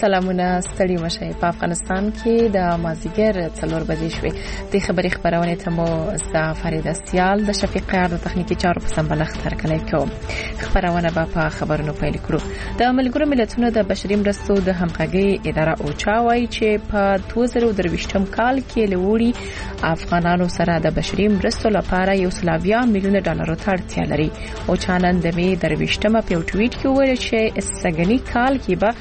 سلامونه ستړي مشي. په افغانستان کې د مازیګر 4 بجې شوې. د خبري خبرونه ته مو ز فرید استیال د شفیق قیار د تخنیکی چارو په سمبلښت ترکلای کوم. خبرونه په خبرونو پیل کړو. د ملګرو ملتونو د بشري مرستو د همغږي اداره اوچا وايي چې په 2023م کال کې لوړي افغانانو سره د بشري مرستو لپاره 1 میلیون ډالر ته اړتیا لري. اوچا نن د می 23مه په ټویټ کې وویل چې سګنی کال کې به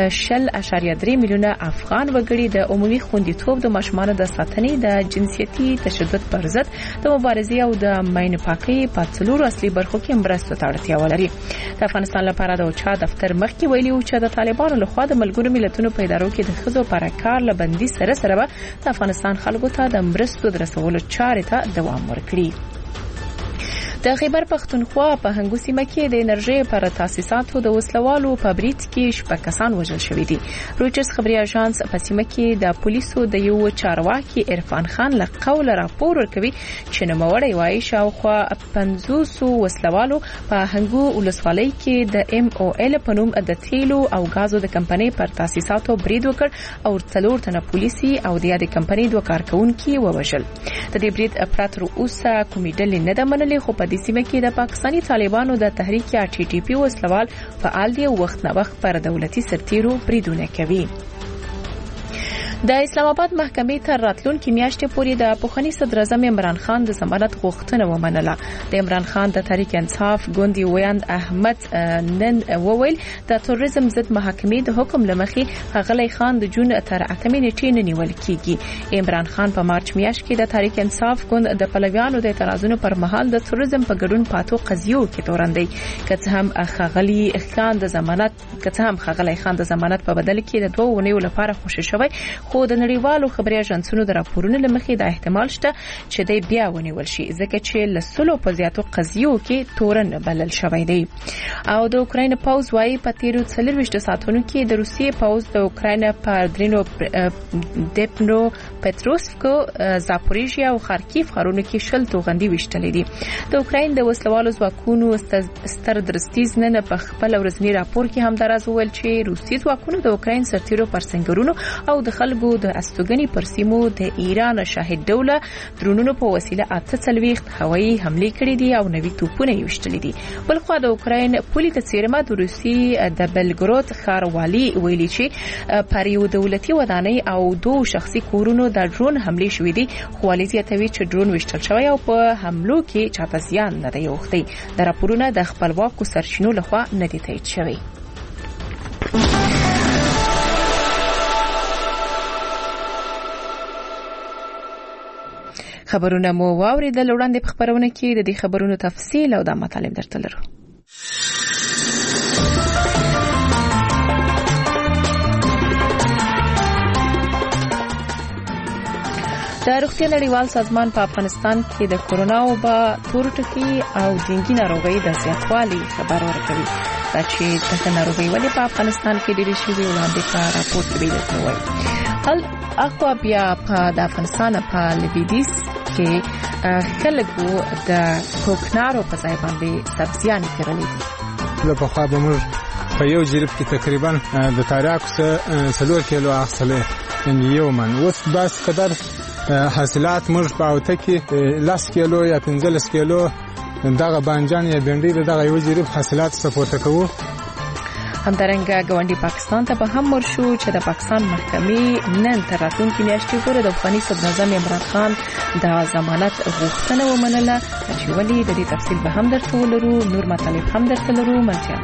0.3 میلیونه افغان وګړي د عمومي خوندیتوب د ماشومانو د ساتنې د جنسيتي تشدد پر ضد د مبارزې او د ماین پاکي په څلورو اصلي برخو کې مرستو ته اړتیا ولري. د افغانستان لپاره د اوچا دفتر مخکې ویلي و چې د طالبانو لخوا د ملګرو ملتونو په ادارو کې د خزو پر کار لبندي سره به د افغانستان خلکو ته د مرستو د رسولو چارې ته دوام ورکړي. د خیبر پختونخوا په هنګو سیمه کې د انرژي پر تاسیساتو د وسلوالو په برید کې 6 کسان وژل شوي دي. رویټرز خبري اژانس په سیمه کې د پولیسو د یو چارواکي عرفان خان له قول راپور ورکوي چې نوموړی وايي شاوخوا 500 وسلوالو په هنګو ولسوالۍ کې د MOL په نوم د تیلو او غازو د کمپنۍ پر تاسیساتو برید وکړ او 4 تنه پولیسي او د یادې کمپنۍ 2 کارکونکي ووژل. د دې برید پراتر اوسه کومې ډلې نه د منلې خو په دې سیمه کې د پاکستاني طالبانو د تحریک TTP وسلوال فعال دي او وخت نه وخت پر دولتي سرتیرو بریدونه کوي. د اسلام آباد محکمې تر راتلونکي میاشتې پورې د پوخني صدر اعظم عمران خان د ضمانت غوښتنه ومنله. د عمران خان د تحریک انصاف ګوندي ویاند احمد نن وویل د تروریزم ضد محکمې د حکم لمخې غلی خان د جون تر 8 نیټې نه نیول کیږي. عمران خان په مارچ میاشت کې د تحریک انصاف ګوند د پلویانو د اعتراضونو پر مهال د تروریزم په ګډون پاتو قضیو کې تورندي کڅ هم غلی خان د ضمانت په بدل کې د 2 ونیو لپاره خوشی شوی. خو د نړیوالو خبري اژانسونو د راپورونو لمخې د احتمال شته چې دی بیا ونیول شي ځکه چې لسلو په زیاتو قضیو کې تورن بلل شوی دی. او د اوکراین پاوز وايي په تیرو 24 ساعتونو کې د روسیې پاوز د اوکراین په درینو دپنو پتروسکو زاپوریژیا او خارکیف ښارونو کې شل توغندي وشتلې دي. د اوکراین د وسلوالو ځواکونو ستر درستیز نن په خپل ورځنی راپور کې هم دراز وویل چې روسي ځواکونو د اوکراین سرتیرو پر سنگرونو او د خلکو د استوګنې پر سیمو د ایران شاهد دوله درونونو په وسیله 48 هوایي حمله کړې دي او 90 توپونه یوشتلې دي. بلخو د اوکراین پولیس څیرمه د روسي د بلګرود ښاروالي ویلي چې پر یو دولتي ودانۍ او 2 شخصي کورونو د ډرون حمله شوې دي. خو والي زیاتوي چې ډرون وشتل شوی او په حملو کې چاته زیان نه دی اوښتی. د راپورونو د خپلواکو سرچینو لخوا نه دي تایید شوی. خبرونه مو واوریدل. وړاندې په خبرونه کې د دې خبرونو تفصیل او د مطالب درته لرو. د روغتیا نړیوال سازمان په افغانستان کې د کورونا وبا تورټکی او ډینګي ناروغۍ د زیاتوالي خبر ورکوي. دا چې د ناروغۍ ولې په افغانستان کې ډېرې شوې وړاندې په راپور کې ویل شوی. اخوا بیا په افغانستان په لویدیځ کې خلکو د کوکنارو په ځای باندې سبزیان کرلې دي. په خوا به موږ په یو جریب کې تقریبا د تاریاکو 3 کیلو اخلي یو من. اوس بس قدر حاصلات موږ په اوته کې 10 کیلو یا 15 کیلو دغه بانجان یا بنډي دغه یو جریب حاصلات سپورټ کوو. همدارنګه ګاونډي پاکستان ته به هم ورشو چې د پاکستان محکمې نن تر راتلونکي میاشتې پورې د افغاني صدر اعظم عمران خان د ضمانت غوښتنه ومنله. چې ولې د دې تفصیل به هم درته ولرو. نور مطالب هم درته لرو. منځه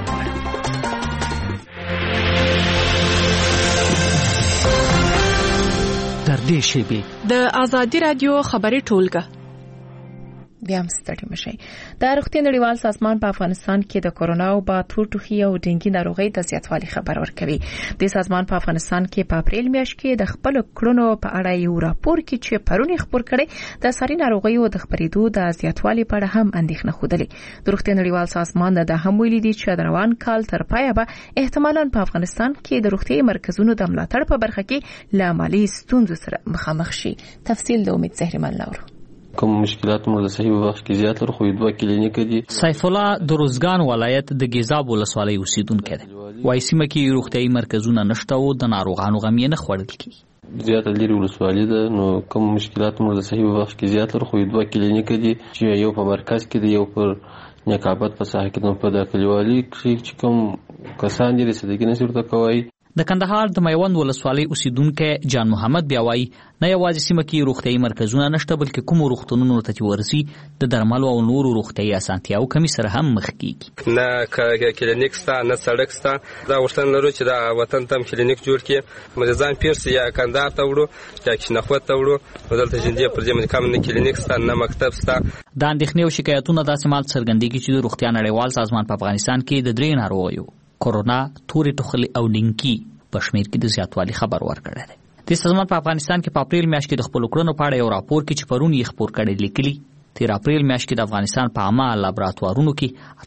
در دې شیبې د آزادي رادیو خبري ټولګه بیا هم ستړي مشي. د روغتیا نړیوال سازمان په افغانستان کې د کورونا او ټوخي او ډینګي ناروغۍ د زیاتوالي خبر ورکوي. د سازمان په افغانستان کې په اپریل میاشت کې د خپل کړنو په اړه یو راپور کې چې پرونی خبر کړي د ساري ناروغیو د خبرېدو د زیاتوالي په اړه هم اندېښنه خوده. د روغتیا نړیوال سازمان د هم ویلي دي چې د روان کال تر پایه به احتمالاً په افغانستان کې د روغتي مرکزونو د ملاتړ په برخه کې له مالي ستونزو سره مخامخ شي. تفصیل د امید زهرمن لورو. کوم مشکلات مو د صحیح وخت کې زیات لرو، خو 2 کلینیک دي. سیف الله د روزګان ولایت د ګیزاب ولسوالۍ اوسیدونکی دی. وایي سیمه کې روغتیايي مرکزونه نشته او د ناروغانو غم یې نه خوړل کېږي. زیاته لري ولسوالۍ ده، نو کوم مشکلات مو د صحیح وخت کې زیات لرو، خو 2 کلینیک دي چې یو په مرکز کې دی، یو پر نیکابت په ساحه کې، نو په د کلیوالي کې چې کوم کسان دي رسیدګي نشي ورته کوي. د کندهار د میوند ولسوالۍ اوسیدونکی جان محمد بیا وایي نه یوازې سیمه کې روغتیايي مرکزونه نشته، بلکې کوم روغتونونو ته چې ورسي د درملو او نورو روغتیايي اسانتیاو کمی سره هم مخ کیږي. نه کلینیک ستا نه سړک ستا. دا غوښتنه لرو چې دا وطن ته کلینیک جوړ کړي، مریضان پیرسي یا کندهار ته وړو یا کشنخوت ته وړو، دلته جندي پر دې باندې کوم نه کلینیک ستا نه مکتب ستا. د اندېښنې او شکایتونو داسې مال څرګندېږي چې د روغتیا نړیوال سازمان په افغانستان کې د 3 ناروغیو کورونا، تورې ټوخلې او ډینګي په شمیر کې د زیاتوالي خبر ورکړی دی. د سازمان په افغانستان کې په اپریل میاشت کې د خپل کړنو په اړه یو راپور کې چې پرون یې خپور کړی لیکلي، 13 اپریل میاشت کې د افغانستان په عامه لابراتوارونو کې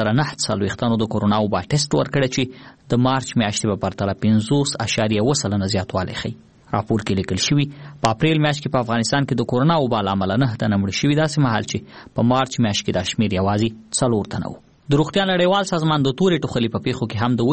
13,940 د کورونا وبا ټیسټ ورکړی چې د مارچ میاشتې په پرتله 50.1% زیاتوالی ښیي. راپور کې لیکل شوي په اپریل میاشت کې په افغانستان کې د کورونا وبا له امله 9 تنه مړه شوي، داسې مهال چې په مارچ میاشت کې دا شمیر یوازې 4 تنه و. د روغتیا نړیوال سازمان د تورې ټوخلې په پیښو کې هم د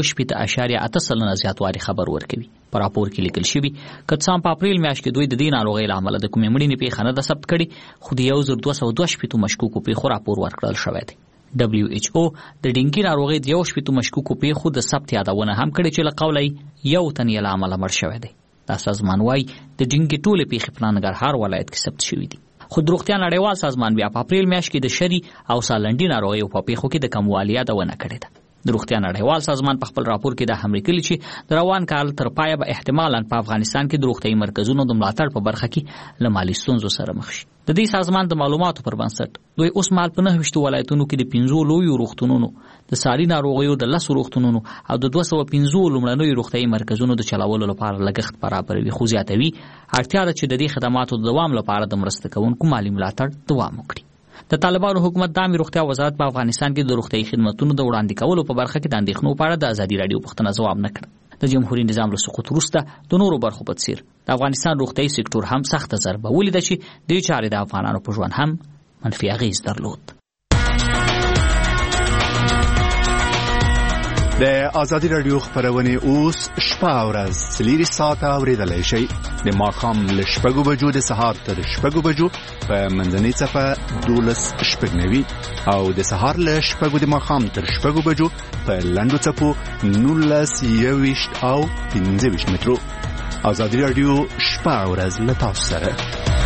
8.8% زیاتوالی خبر ورکوي. په راپور کې لیکل شوي که څه هم په اپریل میاشت کې دوی د دې ناروغۍ له امله د کومې مړینې پیښه نه ده ثبت کړې، خو د 1222 مشکوکو پیښو راپور ورکړل شوی دی. WHO د ډینګي ناروغۍ د 11 مشکوکو پیښو د ثبت یادونه هم کړې چې له قوله یو تن یې له امله مړ شوی دی. دا سازمان وايي د ډینګي ټولې پیښې په ننګرهار ولایت کې ثبت شوي دي. خو د روغتیا نړیوال سازمان بیا په اپریل میاشت کې د شری او سالنډي ناروغیو په پیښو کې د کموالي یادونه کړې ده. د روغتیا نړیوال سازمان په خپل راپور کې دا هم لیکلي چې د روان کال تر پایه به احتمالاً په افغانستان کې د روغتیايي مرکزونو د ملاتړ په برخه کې له مالي ستونزو سره مخ شي. د دې سازمان د معلوماتو پر بنسټ دوی اوس مهال په 9 ولایتونو کې د 15 لویو روغتونونو، د ساري ناروغیو د 10 روغتونونو او د 215 لومړنیو روغتیايي مرکزونو د چلولو لپاره لګښت برابروي، خو زیاتوي اړتیا ده چې د دې خدماتو د دوام لپاره د مرسته کوونکو مالي ملاتړ دوام وکړي. د طالبانو حکومت د عامه روغتیا وزارت په افغانستان کې د روغتیايي خدماتو د وړاندې کولو په برخه کې د اندېښنو په اړه د ازادي راډیو پوښتنه ځواب نه کړ. د جمهوریت نظام له سقوط وروسته د نورو برخو په څیر د افغانستان روغتیايي سکتور هم سخته ضربه ولیده چې دې چارې د افغانانو په ژوند هم منفي اغېز درلود. د ازادي راډیو خبرونه اوس شپه او ورځ 3 ساعته اوریدلای شئ. د ماښام له 6 بجو د سهار تر 6 بجو په منځنۍ صفه 12:09 او د سهار له 6 د ماښام تر 6 بجو په لنډو صفو 19:21 او 15 مترو. ازادي راډیو شپه او ورځ له تاسو سره.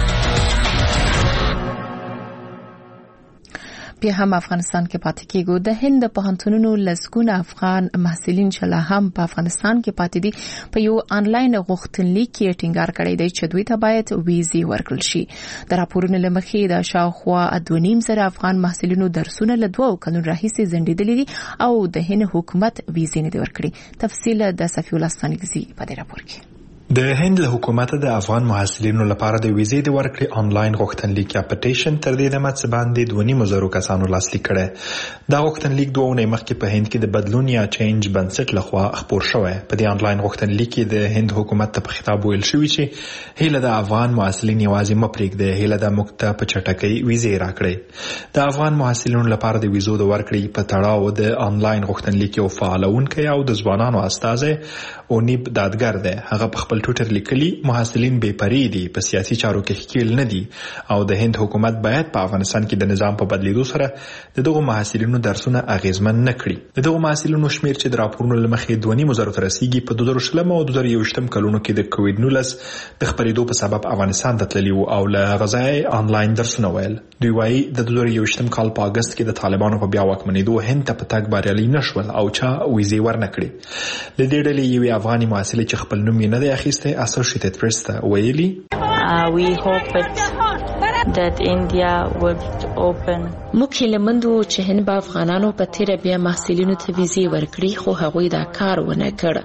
بیا هم افغانستان کې پاتې کېږو. د هند په پوهنتونونو لسګونه افغان محصلین چې لا هم په افغانستان کې پاتې دي په یو آنلاین غوښتنلیک کې ټینګار کړی دی چې دوی ته باید ویزې ورکړل شي. د راپورونو له مخې د شاوخوا 2.5 افغان محصلینو درسونه له 2 کلونو راهیسې ځنډېدلي دي او د هند حکومت ویزې نه دی ورکړي. تفصیل د صفی الله ستانکزي په دې راپور کې. د هند له حکومت د افغان محصلینو لپاره د ویزې د ورکړې آنلاین غوښتنلیک یا پټیشن تر دې دمه څه باندې 2.5 کسانو لاسلیک کړي. دا غوښتنلیک 2 اونۍ مخکې په هند کې د بدلون یا چینج بنسټ لخوا خپور شوی. په دې آنلاین غوښتنلیک کې د هند حکومت ته په خطاب ویل شوی چې هیله د افغان محصلین یوازې مپریږدي، هیله د مکته په چټکۍ ویزې راکړي. د افغان محصلینو لپاره د ویزو د ورکړې په تړاو د آنلاین غوښتنلیک یو فعالونکی او د ځوانانو استازی اونیب دادګر دی. هغه په خپل ټویټر لیکلي محصلین بے پرې دي، په سیاسي چارو کې ښکیل نه دي او د هند حکومت باید په افغانستان کې د نظام په بدلیدو سره د دغو محصلینو درسونه اغیزمن نه کړي. د دغو محصلینو شمیر چې د راپورونو له مخې 2.5 ته رسیدي په 2020 او 2021 کلونو کې د کووډ-19 د خپرېدو په سبب افغانستان ته تللي وو او له غزای آنلاین درسونه ویل. دوی وایي د 2021 کال په اگست کې د طالبانو په بیا واکمنېدو هند ته په تګ بریالي نشول او چا ویزې ورنه کړې. د دې ډلې یوې افغاني محصلې چې خپل نوم یې نه دی اخیستی Associated Press ته ویلي we hoped that India would open. موږ هیلهمندو چې هند به افغانانو په تیره بیا محصلینو ته ویزې ورکړي، خو هغوی دا کار ونه کړ.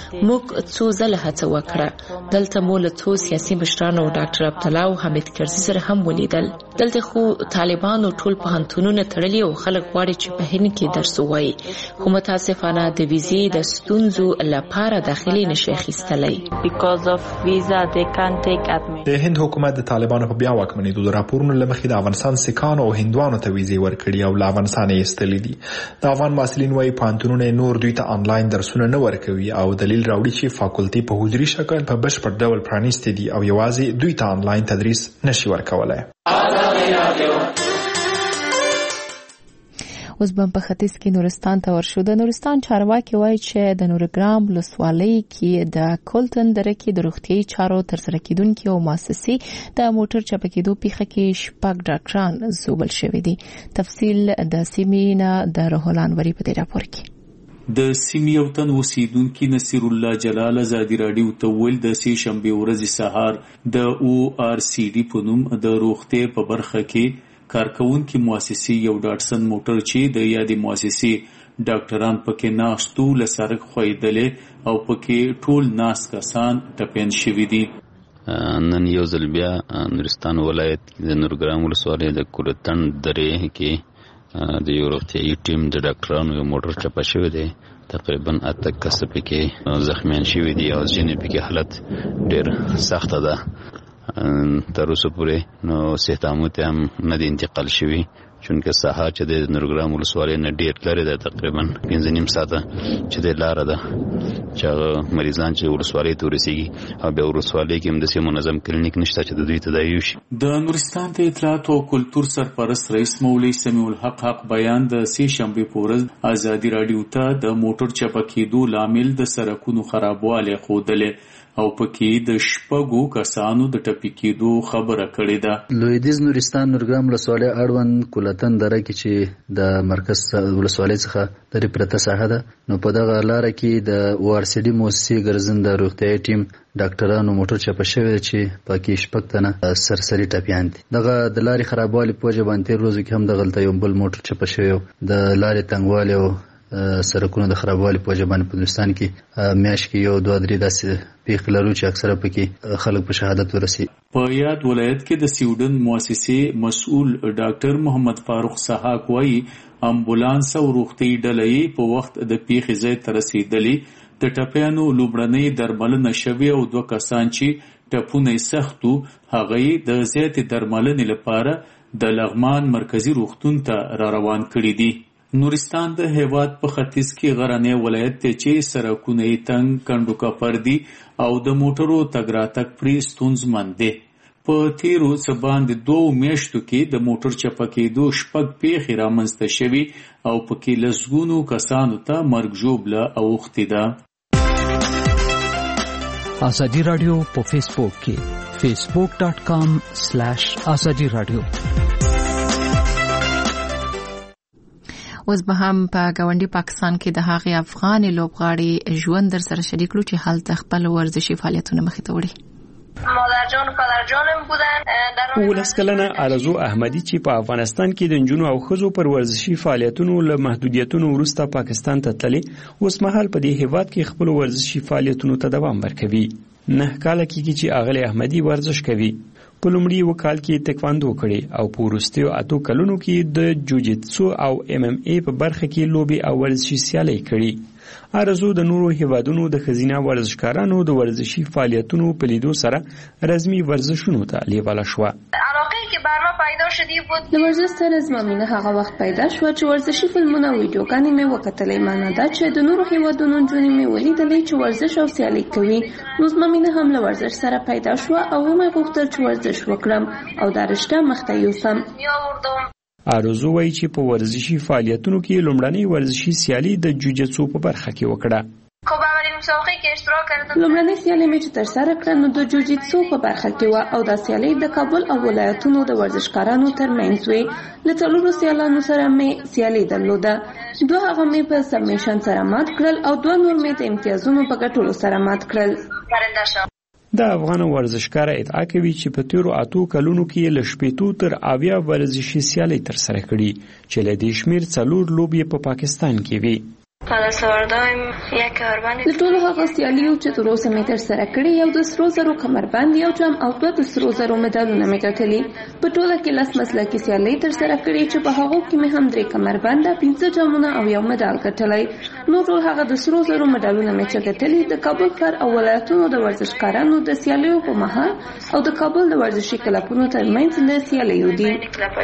موږ څو ځله هڅه وکړه. دلته مو له څو سیاسي مشرانو ډاکټر عبدالله او حمید کرزي سره هم ولیدل. دلته خو طالبانو ټول پوهنتونونه تړلي او خلک غواړي چې په هند کې درس ووایي، خو متاسفانه د ویزې د ستونزو لپاره داخلي نشي اخیستلی. Because of visa they can't take admission. د هند حکومت د طالبانو په بیا واکمنېدو د راپورونو لمخې د افغانستان سکانو او هندوانو ته ویزې ورکړي او له افغانستان یې ایستلې دي. د افغان محصلین وايي پوهنتونونه نور دوی ته آنلاین درسونه نه ورکوي او دلیل راوړي چې فاکولټي په حضوري شکل په بشپړ ډول پرانیستي دي او یوازې دوی ته آنلاین تدریس نشي ورکولای. اوس به په ختیځ کې نورستان ته ورشو. د نورستان چارواکي وایي چې د نورګرام ولسوالۍ کې د کولتن دره کې د روغتیايي چارو ترسره کیدونکو او مؤسسې د موټر چپه کېدو پیښه کې 6 ډاکټران زوبل شوي دي. تفصیل د سیمې نه د رحولان وری په دې راپور کې. د سیمې یو تن اوسیدونکي نصیر الله جلال ازادي راډیو ته ویل د سې شنبه ورځ سهار د ORCD په نوم د روغتیا په برخه کې کارکونکو مؤسسې یو ډاټسن موټر چې د یادې مؤسسې ډاکټران پکې ناستو لسرک خویدلې او پکې ټول ناس کسان ټپین شوي دي. نن یو ځل بیا نورستان ولایت د نورګرام ولسوالۍ د کولتن درې کې د یو روغتیايي ټیم د ډاکټرانو یو موټر چپه شوی دی. تقریبا 8 کس پکې زخمیان شوي دي او ځینې پکې حالت ډېر سخته ده. تر اوسه پورې نو صحت هم نه دی انتقال شوی چونکه ساحه چې د نورګرام ولسوالۍ نه ډېر لري ده، تقریبا 15 ساعته چې د لاره ده چې مریضان چې ولسوالۍ ته ورسیږي او بیا ولسوالۍ کې هم داسې منظم کلینیک نشته چې د دوی تداوي وشي. د نورستان د اطلاعات او کلتور سرپرست رئیس مولوي سمیع الحق بیان د سې شنبه په ورځ ازادي راډیو ته د موټر چپه کېدو لامل د سرکونو خرابوالی ښودلې او پکې د 6 کسانو د ټپي کېدو خبره کړې ده. لویدیځ نورستان نورګرام ولسوالۍ اړوند کولتن دره کې چې د مرکز ولسوالۍ څخه د پرته ساحه ده، نو په دغه لاره کې د ORCD مؤسسې ګرځنده روغتیايي ټیم ډاکټرانو موټر چپه شوی چې پکې 6 تنه سرسري ټپیان دي. دغه د لارې خرابوالي په وجه باندې تیر ورځو کې هم دغلته یو بل موټر چپه شوی د لارې تنګوالي او سرکونو د خرابوالي په وجه باندې په هندوستان کې میاشت کې یو 2-3 داسې پیښې لرو چې اکثره پکې خلک په شهادت ورسي. په یاد ولایت کې د سویډن مؤسسې مسؤل ډاکټر محمد فاروق سحاق وایي امبولانس او روغتي ډلې په وخت د پیښې ځای ته رسیدلې. د ټپیانو لومړنۍ درملنه شوې او 2 کسان چې ټپونه سختو هغه د زیاتې درملنې لپاره د لغمان مرکزی روغتون ته را روان کړي دي. نورستان د هیواد په ختیځ کې غرنی ولایت ته چې سرکونه یې تنګ کندو کفر دي او د موټرو تګ راتګ پرې ستونزمن دي. په تیرو څه باندې 2 میاشتو کې د موټر چپه کېدو 6 پیښې رامنځته شوي او پکې لسګونو کسانو ته مرګ ژوبله اوښتې ده. ازادي راډیو په فیسبوک کې facebook.com/ازادي راډیو. اوس به هم په ګاونډي پاکستان کې د هغې افغان لوبغاړي ژوند در سره شریک کړو چې هلته خپل ورزشي فعالیتونه مخې ته وړي. مادرجان و پدرجانم بودن. 19 کلنه آرزو احمدی چې په افغانستان کې د نجونو او ښځو پر ورزشي فعالیتونو له محدودیتونو وروسته پاکستان ته تللې، اوس مهال په دې هیواد کې خپل ورزشي فعالیتونو ته دوام ورکوي. 9 کاله کېږي چې اغلی احمدی ورزش کوي. په لومړي کال کې تکواندو کړي او په وروستیو 8 کلونو کې د جوجیتسو او MMA په برخه کې لوبي او ورزشي سیالۍ کړي. آرزو د نورو هیوادونو د ښځینه ورزشکارانو د ورزشي فعالیتونو په لیدو سره رسمي ورزشونو ته لیواله شوه. علاقه‌ای که بر ما پیدا شدی بود د ورزش سره زما مینه هغه وخت پیدا شو چې ورزشي فلمونه او ویډیوګانې مې وکتلې. معنی دا چې د نورو هیوادونو نجونې مې ولیدلې چې ورزش او سیالي کوي، نو زما مینه هم له ورزش سره پیدا شو او مې غوښتل چې ورزش وکړم او دا رشته مخته یوسم. آرزو وایي چې په ورزشي فعالیتونو کې لومړنۍ ورزشي سیالي د جوجیتسو په برخه کې وکړه. لومړنۍ سیالي مې چې ترسره کړه نو د جوجیتسو په برخه کې وه او دا سیالي د کابل او ولایتونو د ورزشکارانو ترمنځ وې. له 4 سیالانو سره مې سیالي درلوده. 2 هغه مې په سبمیشن سره مات کړل او 2 نور مې د امتیازونو په ګټلو سره مات کړل. د افغان ورزشکار ادعا کوي چې په تیرو 8 کلونو کې له 80 تر 90 ورزشي سیالۍ ترسره کړي چې له دې شمېر 4 لوبې په پاکستان کې وي. د ټولو هغه سیالیو چې تر اوسه مې ترسره کړې یو د سرو زرو کمربند یو جام او دوه د سرو زرو مډالونه مې ګټلي. په ټوله کې 10 مسلکي سیالۍ ترسره کړې چې په هغو کې مې هم 3 کمربند، 15 جامونه او یو مډال ګټلی. نور ټول هغه د سرو زرو مډالونه مې چې ګټلي د کابل ښار او ولایتونو د ورزشکارانو د سیالیو په مهال او د کابل د ورزشي کلبونو ترمنځ د سیالیو دي.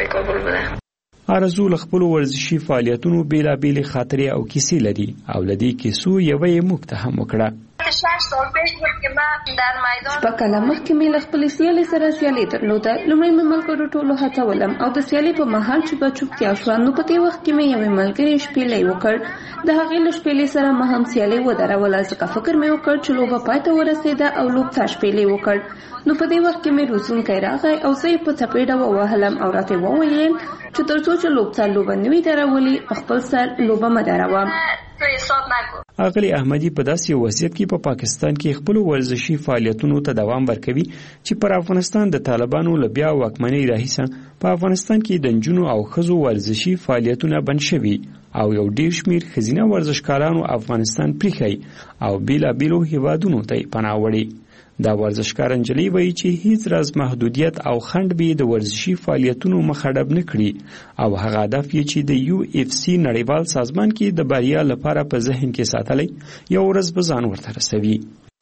آرزو له خپلو ورزشي فعالیتونو بیلابېلې خاطرې او کیسې لري او له دې کیسو یوه یې موږ ته هم وکړه. 6 سال پیش بود که من در میدان شپږ کاله مخکې مې له خپلې سیالۍ سره سیالي درلوده. لومړی مې ملګرو ټولو هڅولم او د سیالۍ په مهال چې به چوپتیا شوه نو په دې وخت کې مې یوې ملګرې شپېلی وکړ. د هغې له شپېلۍ سره ما هم سیالۍ ودروله ځکه فکر مې وکړ چې لوبه پای ته ورسېده او لوبڅا شپېلۍ وکړ. نو په دې وخت کې مې روزونکی راغی او زه یې په څپېړه ووهلم او راته وویل چې تر څو چې لوبڅا لوبه نه وي درولې خپل سر لوبه مه دروه. اغلی احمدی په داسې وضعیت کې په پاکستان کې خپل ورزشي فعالیتونو ته دوام ورکوي چې پر افغانستان د طالبانو له بیا واکمنۍ راهیسه په افغانستان کې د نجونو او ښځو ورزشي فعالیتونه بند شوي او یو ډیر شمیر ښځینه ورزشکارانو افغانستان پریښی او بیلابیلو هیوادونو ته پناه وړي. دا ورزشکار انجلی وایي چې هیڅ راز محدودیت او خنډ به د ورزشي فعالیتونو مخه ډب نه کړي او هغه هدف یې چې د UFC نړیوال سازمان کې د بریا لپاره په ذهن کې ساتلی یو ورځ به ځان ورته رسوي.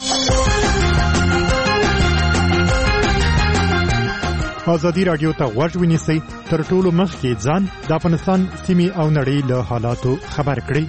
ازادي راډیو ته غوږ ونیسئ تر ټولو مخکې ځان د افغانستان سیمې او نړۍ له حالاتو خبر کړئ.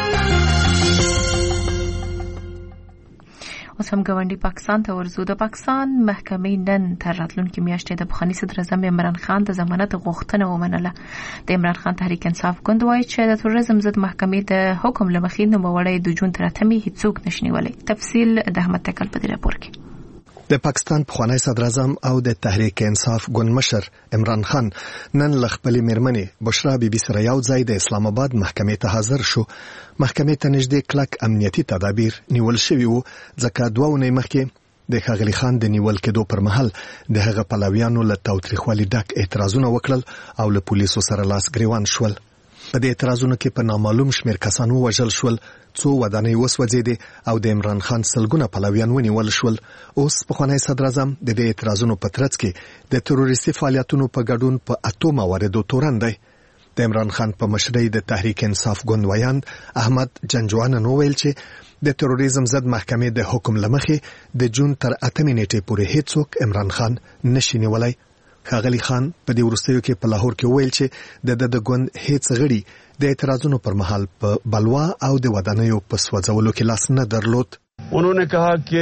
اوس هم ګاونډي پاکستان ته ورځو. د پاکستان محکمې نن تر راتلونکي میاشتې د پخواني صدر اعظم عمران خان د ضمانت غوښتنه ومنله. د عمران خان تحریک انصاف ګوند وایي چې د تروریزم ضد محکمې د حکم له مخې نوموړی د جون تر 8 هیڅوک نشي نیولی. تفصیل د احمد تکل په دې راپور کې. د پاکستان پخوانی صدر اعظم او د تحریک انصاف ګوند مشر عمران خان نن له خپلې میرمنې بشرا بیبي سره یو ځای د اسلام آباد محکمې ته حاضر شو. محکمې ته نږدې کلک امنیتي تدابیر نیول شوي وو ځکه 2 اونۍ مخکې د ښاغلي خان د نیول کېدو پر مهال د هغه پلویانو له تاوتریخوالي ډک اعتراضونه وکړل او له پولیسو سره لاس ګریوان شول. په دې اعتراضونو کې په نامعلوم شمېر کسان ووژل شول، 2 ودانۍ وسوځېدې او د عمران خان سلګونه پلویان ونیول شول. اوس پخوانی صدر اعظم د دې اعتراضونو په ترڅ کې د تروریستي فعالیتونو په ګډون په 8 مواردو تورن دی. د عمران خان په مشرۍ د تحریک انصاف ګوند ویاند احمد جنجوانن وویل چې د تروریزم ضد محکمې د حکم لمخې د جون تر 8 نیټې پورې هیڅوک عمران خان نشي نیولای. ښاغلي خان په دې وروستیو کې په لاهور کې وویل چې د ګوند هیڅ غړي د اعتراضونو پر مهال په بلوا او د ودانیو په سوځولو کې لاس نه درلود. उन्होंने कहा कि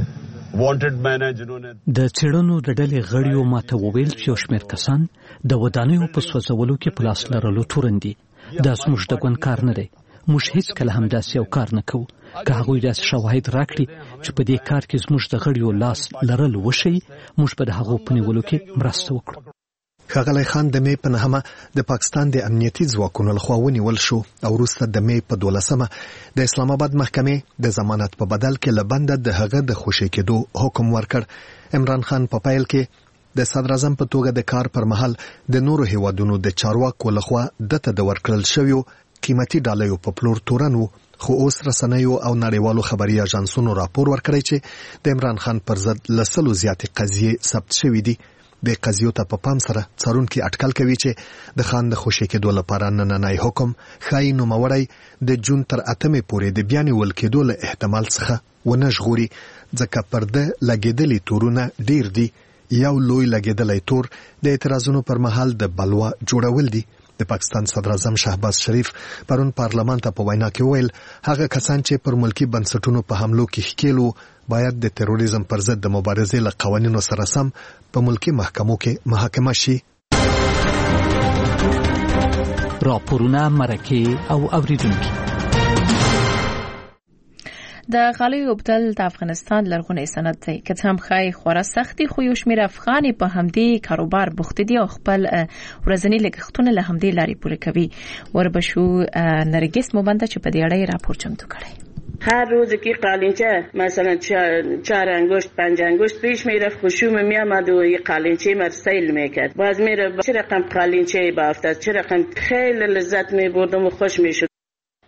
wanted men हैं जिन्होंने د چړونو د ډلې غړیو ماته وویل چې شمیر کسان د ودانیو په سوځولو کې پلاس لرلو تورندي. دا زموږ د ګوند کار نه دی. موږ هیڅ کله هم داسې یو کار نه کوو. که هغوی داسې شواهد راکړي چې په دې کار کې زموږ د غړیو لاس لرل وشي موږ به د هغو په نیولو کې مرسته وکړو. ښاغلی خان د مې په 9 د پاکستان د امنیتي ځواکونو لخوا ونیول شو او وروسته د مې په 12 د اسلام آباد محکمې د ضمانت په بدل کې لبنده د هغه د خوشي کېدو حکم ورکړ. عمران خان په پایل کې د صدر اعظم په توګه د کار پر مهال د نورو هیوادونو د چارواکو لخوا دته د ورکړل شویو قیمتي ډالۍ په پلور تورن وو. خو اوس رسنیو او نړیوالو خبري اژانسونو راپور ورکړی چې د عمران خان پر ضد لسلو زیاتې قضیې ثبت شوې دي. د قضیو ته په پام سره څارونکي اټکل کوي چې د خان د خوشي کېدو لپاره نننۍ حکم ښایي نوموړی د جون تر 8 پورې د بیا نیول کېدو له احتمال څخه ونه ژغوري ځکه پر ده لګېدلي تورونه ډیر دي. یو لوی لګېدلی تور د اعتراضونو پر مهال د بلوا جوړول دي. د پاکستان صدر اعظم شهباز شریف پرون پارلمان ته په وینا کې ویل هغه کسان چې پر ملکی بنسټونو په حملو کې ښکېلو باید د تروریزم پر ضد د مبارزې له قوانینو سره سم په ملکی محکمو کې محاکمه شي. راپورونه مرکه او اوریدونکي. د غالیو بدل د افغانستان لرغونی صنعت دی که څه هم ښایي خورا سختي خو یو شمېر افغاني په همدې کاروبار بوخت دي او خپل ورځني لګښتونه له همدې لارې پوره کوي. وربشو نرګس موبنده چې په دې اړه راپور چمتو کړی. هر روز که قالینچه مثلا 4 انگشت 5 انگشت پیش میرفت خشوم میامد و یه قالینچه مرسیل میکرد باز میره چه رقم قالینچه بافتاد چه رقم خیلی لذت میبردم و خوش میشد.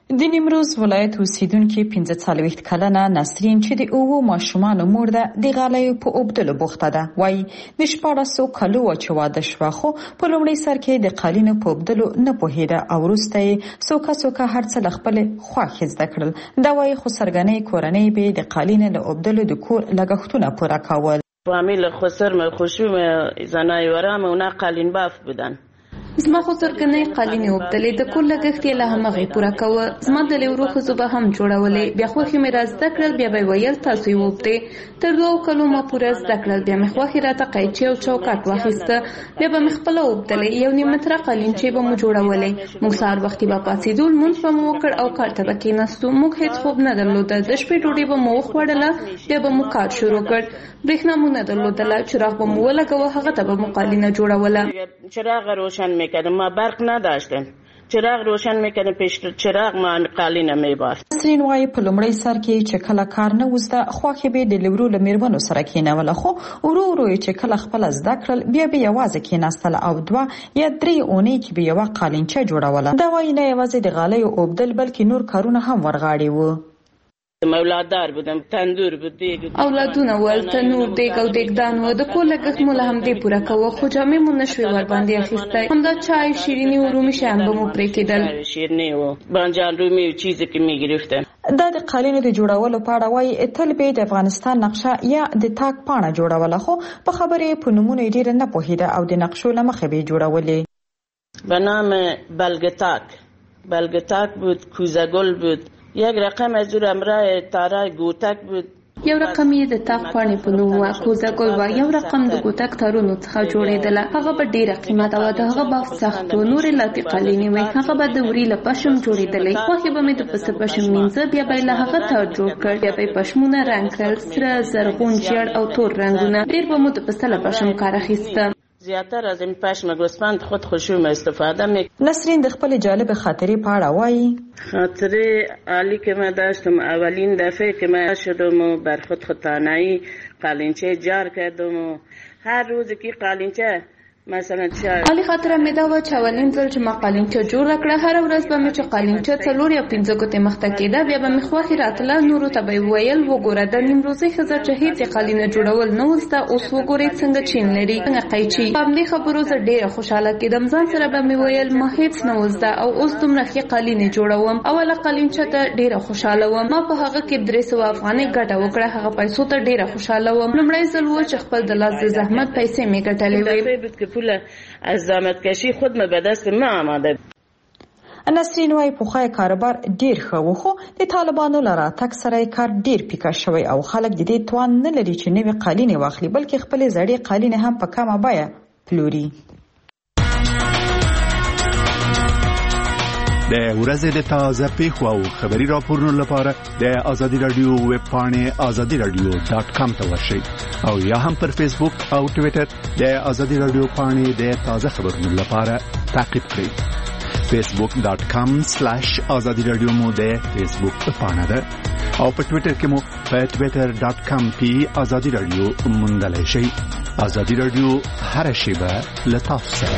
د نیمروز ولایت اوسیدونکي 45 کلنه نسرین چې د 9 ماشومانو مور ده د غالیو په اوبدلو بوخته ده. وایي د 1400 کلو چې واده شوه خو په لومړي سر کې د قالینو په اوبدلو نه پوهېده او وروسته یې څوکه هر څه له خپلې خوښې زده کړل. دا وایي خو سرګنۍ کورنۍ به د قالینو له اوبدلو د کور لګښتونه پوره کول. فامیل خسر خشوم زنای ورم اونا قالین باف بودن. زما خو سرګنۍ قالینې وبدلې د کور لګښت یې له همغې پوره کوه. زما د لیورو ښځو به هم جوړولې. بیا خوښې مې را زده کړل. بیا به ویل تاسو یې وبدې. تر 2 کلو ما پوره زده کړل. بیا مې خوښې راته قیچي او چوکاټ واخیسته. بیا به مې خپله وبدلې. 1 نیم متره قالینچې به مو جوړولې. موږ سهار وختي به پاڅېدو، لمونځ به مو وکړ او کار ته به کېناستو. موږ هېڅ خوب نه درلوده. د شپې ډوډۍ به مو وخوړله. بیا به مو کار شروع کړ. برېښنا مو نه درلودله. چراغ به مو ولګوه، هغه ته به مو قالینه جوړوله. چراغ روشن میکردم. ما برق نداشتم. چراغ روشن میکنه پیش چراغ ما قالینه میبافت. نسرین وایي په لومړی سر کې چې کله کار نه وزده خوښې به د لیورو له میرمنو سره کېنوله، خو ورو چې کله خپله زده کړل بیا به یوازې کېناستله او 2 یا 3 اونۍ کې به یوه قالینچه جوړوله. دا وایي نه یوازې د غالیو اوبدل بلکې نور کارونه هم ورغاړې وو. اولاددار بودم، تندور بود، دیگ اولادونه ول، تنور، دیگ او دیگدان و د کور لګښت مو له همدې پوره کوه. خو جامې مو نشوې ورباندې اخیستی. همدا چای، شیریني و رومي شیان به مو پرې کېدل. شیریني و بانجان رومي و چیزی که میگرفتم. دا د قالینو د جوړولو په اړه وایي تل به د افغانستان نقشه یا د تاک پاڼه جوړوله، خو په خبرې په نومونو یې ډېره نه پوهېده او د نقشو له مخې به یې جوړولې. به نام بلگتاک بود، کوزه‌گل بود. یک رقم از دور امرای تاره گوتک بود. یو رقم یې د تاک پاڼې په نوم و، کوزه‌ګل و. یو رقم د ګوتک تارونو څخه جوړېدله. هغه به ډېره قیمته وه. د هغه بافت سخت و. نورې لاتې قالینې وې. هغه به د وري له پشم جوړېدلی. خوښې به مې د پسه پشم مینځه. بیا به یې له هغه تار جوړ کړ. بیا به یې پشمونه رنګ کړل، سره، زرغون، ژیړ او تور رنګونه. ډېر به مو د پسه له پشم کار اخیسته. زیاتر از این پشم گوسفند خود خشوم استفاده میکنم. نسرین د خپل جالب خاطره په اړه وایي خاطره عالی که من داشتم اولین دفعه که من شدم و بر خود خطانایی قالینچه جار کردم و هر روز که قالینچه مثلا عالی خاطره مې دا و چې اولین ځل چې ما قالینچه جوړه کړه، هر ورځ به مې چې قالینچه 4 یا 5 ګوتې مخته کېده. بیا به مې خوښې راتله. نورو ته به یې ویل وګوره د نیمروزۍ ښځه چې هېڅ قالینه جوړول نه و زده، اوس وګورئ څنګه چین لري، څنګه قیچي. په همدې خبرو زه ډېره خوشحاله کېدم. ځان سره به مې ویل ما هېڅ نه و زده او اوس دومره ښې قالینې جوړوم. اوله قالینچه ته ډېره خوشحاله وم. ما په هغه کې 300 افغانۍ ګټه وکړه. هغه پیسو ته ډېره خوشحاله وم. لومړی ځل و چې خپل د لاس د زحمت پیسې مې ګټلې وې. از زحمت کشی خود ما به دست ما آمده. نسرین وایي پخوی کاروبار ډیر ښه و، خو د طالبانو له راتګ سره کار ډیر پیکه شوی او خلک د دې توان نه لري چې نوې قالینې واخلي، بلکې خپلې زړې قالینې هم په کمه بیه پلوري. د ورځې د تازه پیښو او خبري راپورونو لپاره د آزادي رادیو ویب پاڼې azadiradio.com ته ورشئ او یا هم پر فیسبوک او ټوئیټر د آزادي رادیو پاڼې د تازه خبرونو لپاره تعقیب کړئ. facebook.com/azadiradio مو د فیسبوک پاڼه ده او په ټوئیټر کې مو په twitter.com/azadiradio موندلای شئ. آزادي رادیو هر شیبه له تاسو سره.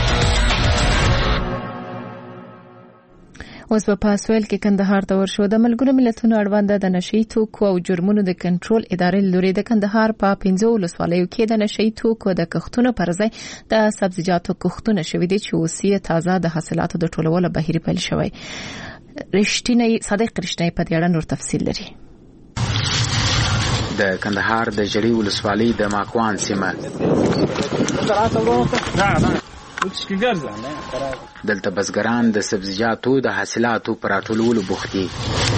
اوس په پاسویل کې کندهار ته ورشو. د ملګرو ملتونو اړوند د نشئی توکو او جرمونو د کنټرول ادارې لوري د کندهار په 15 ولسوالیو کې د نشئی توکو د کښتونو پر ځای د سبزیجاتو کښتونه شوي دي چې اوسې تازه د حاصلاتو د ټولولو بهیر پیل شوی. صادق رښتینی په دې اړه نور تفصیل لري. د کندهار د جړی ولسوالۍ د ماکوان سیمه دلته بزګران د سبزیجاتو د حاصلاتو پر راټولولو بوخت دي.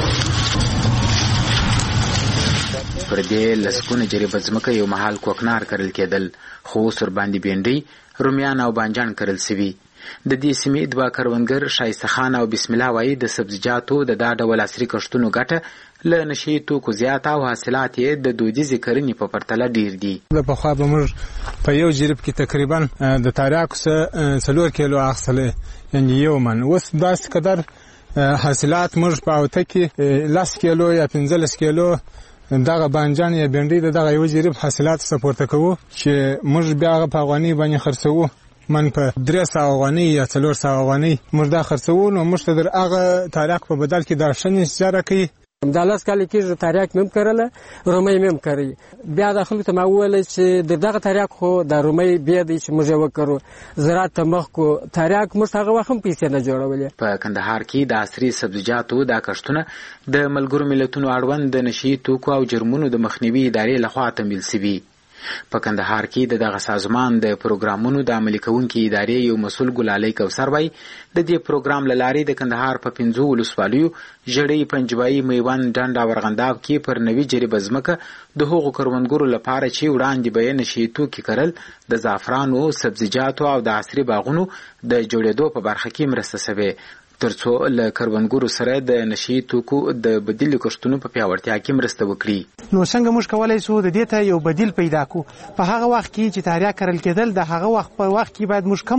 پر دې لسکونه جریبه ځمکه یو مهال کوکنار کرل کېدل، خو سر باندې بینډي، رومیان او بانجان کرل سوي. د دې سیمې دوه کروندګر شایسته خان او بسم الله وایي د سبزیجاتو د دا ډول عصري کښتونو ګټه له نشئی توکو زیات او حاصلات یې د دودیزې کرنې په پرتله ډیر دي. په خوا به موږ په یو جریب کې تقریبا د تاریاکو 4 کیلو اخسله، یعنی یو من. اوس داس قدر حاصلات موږ په اوته کې 10 کیلو یا 15 کیلو دغه بانجان یا بینډي دغه یو جریب حاصلات سپورته کوو چې موږ بیا په افغاني باندې خرڅوو من په 300 افغانۍ یا 400 افغانۍ موږ دا خرڅو نو موږ ته در هغه تاریخ په بدل کې دا شنه اجاره کوي. د لاس کال کې تاریخ مم کړل رومي مم کوي. بیا د خلکو ته ما ویل چې دغه تاریخ خو د رومي بیا د چې موږ وکړو زراعت تمخ کو تاریخ موږ هغه وخت هم پیسې نه جوړولې. په کندهار کې د عصري سبزیجاتو د کښتونه د ملګرو ملتونو اړوند د نشي توکو او جرمونو د مخنیوي ادارې لخوا تمویل شوی. په کندهار کې دغه سازمان د پروګرامونو د عملي کوونکي ادارې یو مسؤل ګلالۍ کوثر وایي د دې پروګرام لارې د کندهار په 5 ولسوالیو ژړۍ، پنجوایي، میوند، ډنډ او ارغنداب کې پر نوي جریبه ځمکه د هغو کروندګرو لپاره چې وړاندې به یې نشي توکي کرل د زعفرانو، سبزیجاتو او د عصري باغونو د جوړېدو په برخه کې مرسته شوې ترڅو له کروندګرو سره د نشي توکو د بدیل کښتونو په پیاوړتیا کې مرسته وکړي. نو څنګه موږ کولای شو د دې ته یو بدیل پیدا کو؟ په هغه وخت کې چې تاریخ کرل کېدل د هغه وخت په وخت کې باید موږ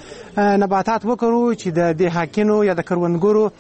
کم نباتات وکړو چې د حاکینو یا د کروندګرو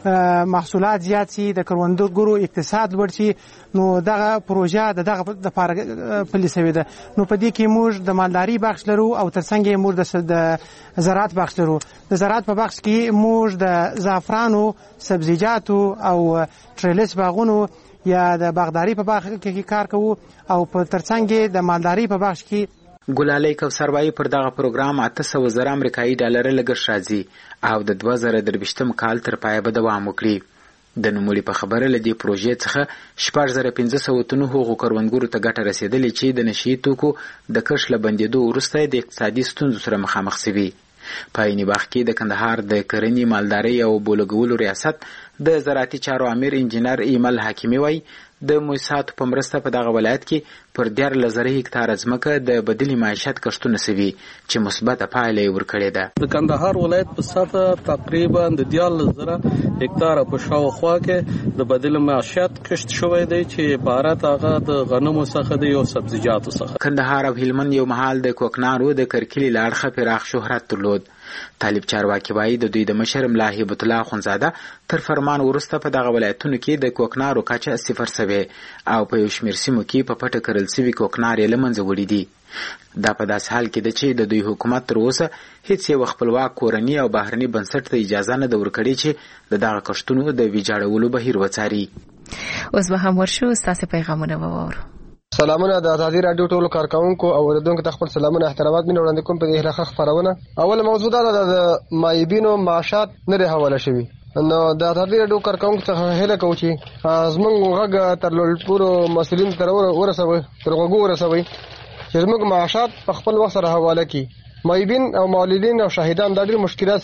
محصولات زیات شي، د کروندګرو اقتصاد لوړ شي. نو دغه پروژه دغه لپاره پلي شوې ده. نو په دې کې موږ د مالداري بخش لرو او ترڅنګ یې موږ د زراعت بخش لرو. د زراعت په بخش کې موږ د زعفرانو، سبزیجاتو او ټریلس باغونو یا د باغداري په بخش کې کار کوو او په ترڅنګ د مالداري په بخش کې. ګلالۍ کوثر وایي پر دغه پروګرام 800 زره امریکایي ډالر لګښت راځي او د 2023 کال تر پایه به دوام وکړي. د نوموړي په خبره له دې پروژې څخه 4500 تنو هغو کروندګرو ته ګټه رسېدلې چې د نشي توکو د کښت له بندېدو وروسته د اقتصادي ستونزو سره مخامخ شوي. په عین وخت کې د کندهار د کرنې، مالدارۍ او بولګولو ریاست د زراعتي چارو امیر انجینر ایمل حکیمي وایي د موسساتو په مرسته په دغه ولایت کې پر 13,000 هکتاره ځمکه د بدیل معیشت کښتونه شوي چې مثبته پایله یې ورکړې ده. د کندهار ولایت په سطح تقریبا د 13,000 هکتاره په شاوخوا کې د بدیل معیشت کښت شوی دی چې عبارت هغه د غنمو څخه دی او سبزیجاتو څخه. کندهار او هلمند یو مهال د کوکنارو د کرکلي له اړخه پراخ شهرت درلود. طالب چارواکي وایي د دوی د مشر ملا هیبت الله خونزاده تر فرمان وروسته په دغه ولایتونو کې د کوکنارو کچه 0 شوې او په یو شمېر سیمو کې په پټه کرل شوي کوکنار یې له منځه وړي دي. دا په داسې حال کې ده چې د دوی حکومت تر اوسه هیڅ یو خپلواک کورني او بهرني بنسټ ته اجازه نه ده ورکړې چې د دغه کښتونو د ویجاړولو بهیر وڅاري. اوس به هم ورشو ستاسو پیغامونه وورو. سلامونه د ازادي رادیو ټولو کارکونکو او اوریدونکو ته خپل سلامونه احترامات مینه وړاندې کوم په دې هغه خبرونه. اول موضوع دا ده د مایبینو معاشات نه دی حواله شوی. نو د ازادي رادیو کارکونکو څخه هیله کوم چې زموږ غږ تر لوړپوړو مسؤلین تر ورسوي تر غوږو ورسوي چې زموږ معاشات په خپل وخت سره حواله کړي. مایبین او مولدین او شاهدان د ډېر مشکلات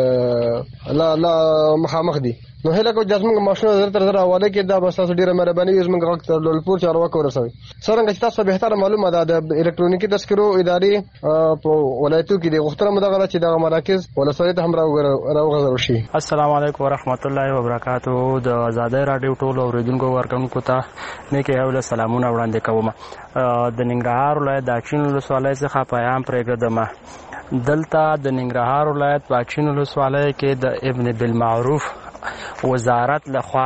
سره لا مخامخ دي. نو هله کو د زموږ ماشینو زر تر زر حواله کې دا بس تاسو ډیره مهرباني زموږ غږ تر لوړپور چارواکو ورسوي. څنګه چې تاسو به تر معلومه ده د الکترونیکي تذکرو ادارې په ولایتو کې د غوښتنه مدغه چې د مراکز ولسوالۍ ته هم راوغځول شي. السلام علیکم ورحمت الله وبرکاتو. د آزادۍ رادیو ټولو اوریدونکو ورکوونکو ته نیکه اول سلامونه وړاندې کوم. د ننګرهار ولایت د اچین ولسوالۍ څخه پیغام پرېږدم. دلته د ننګرهار ولایت په اچین ولسوالۍ کې د ابن بالمعروف وزارت لخوا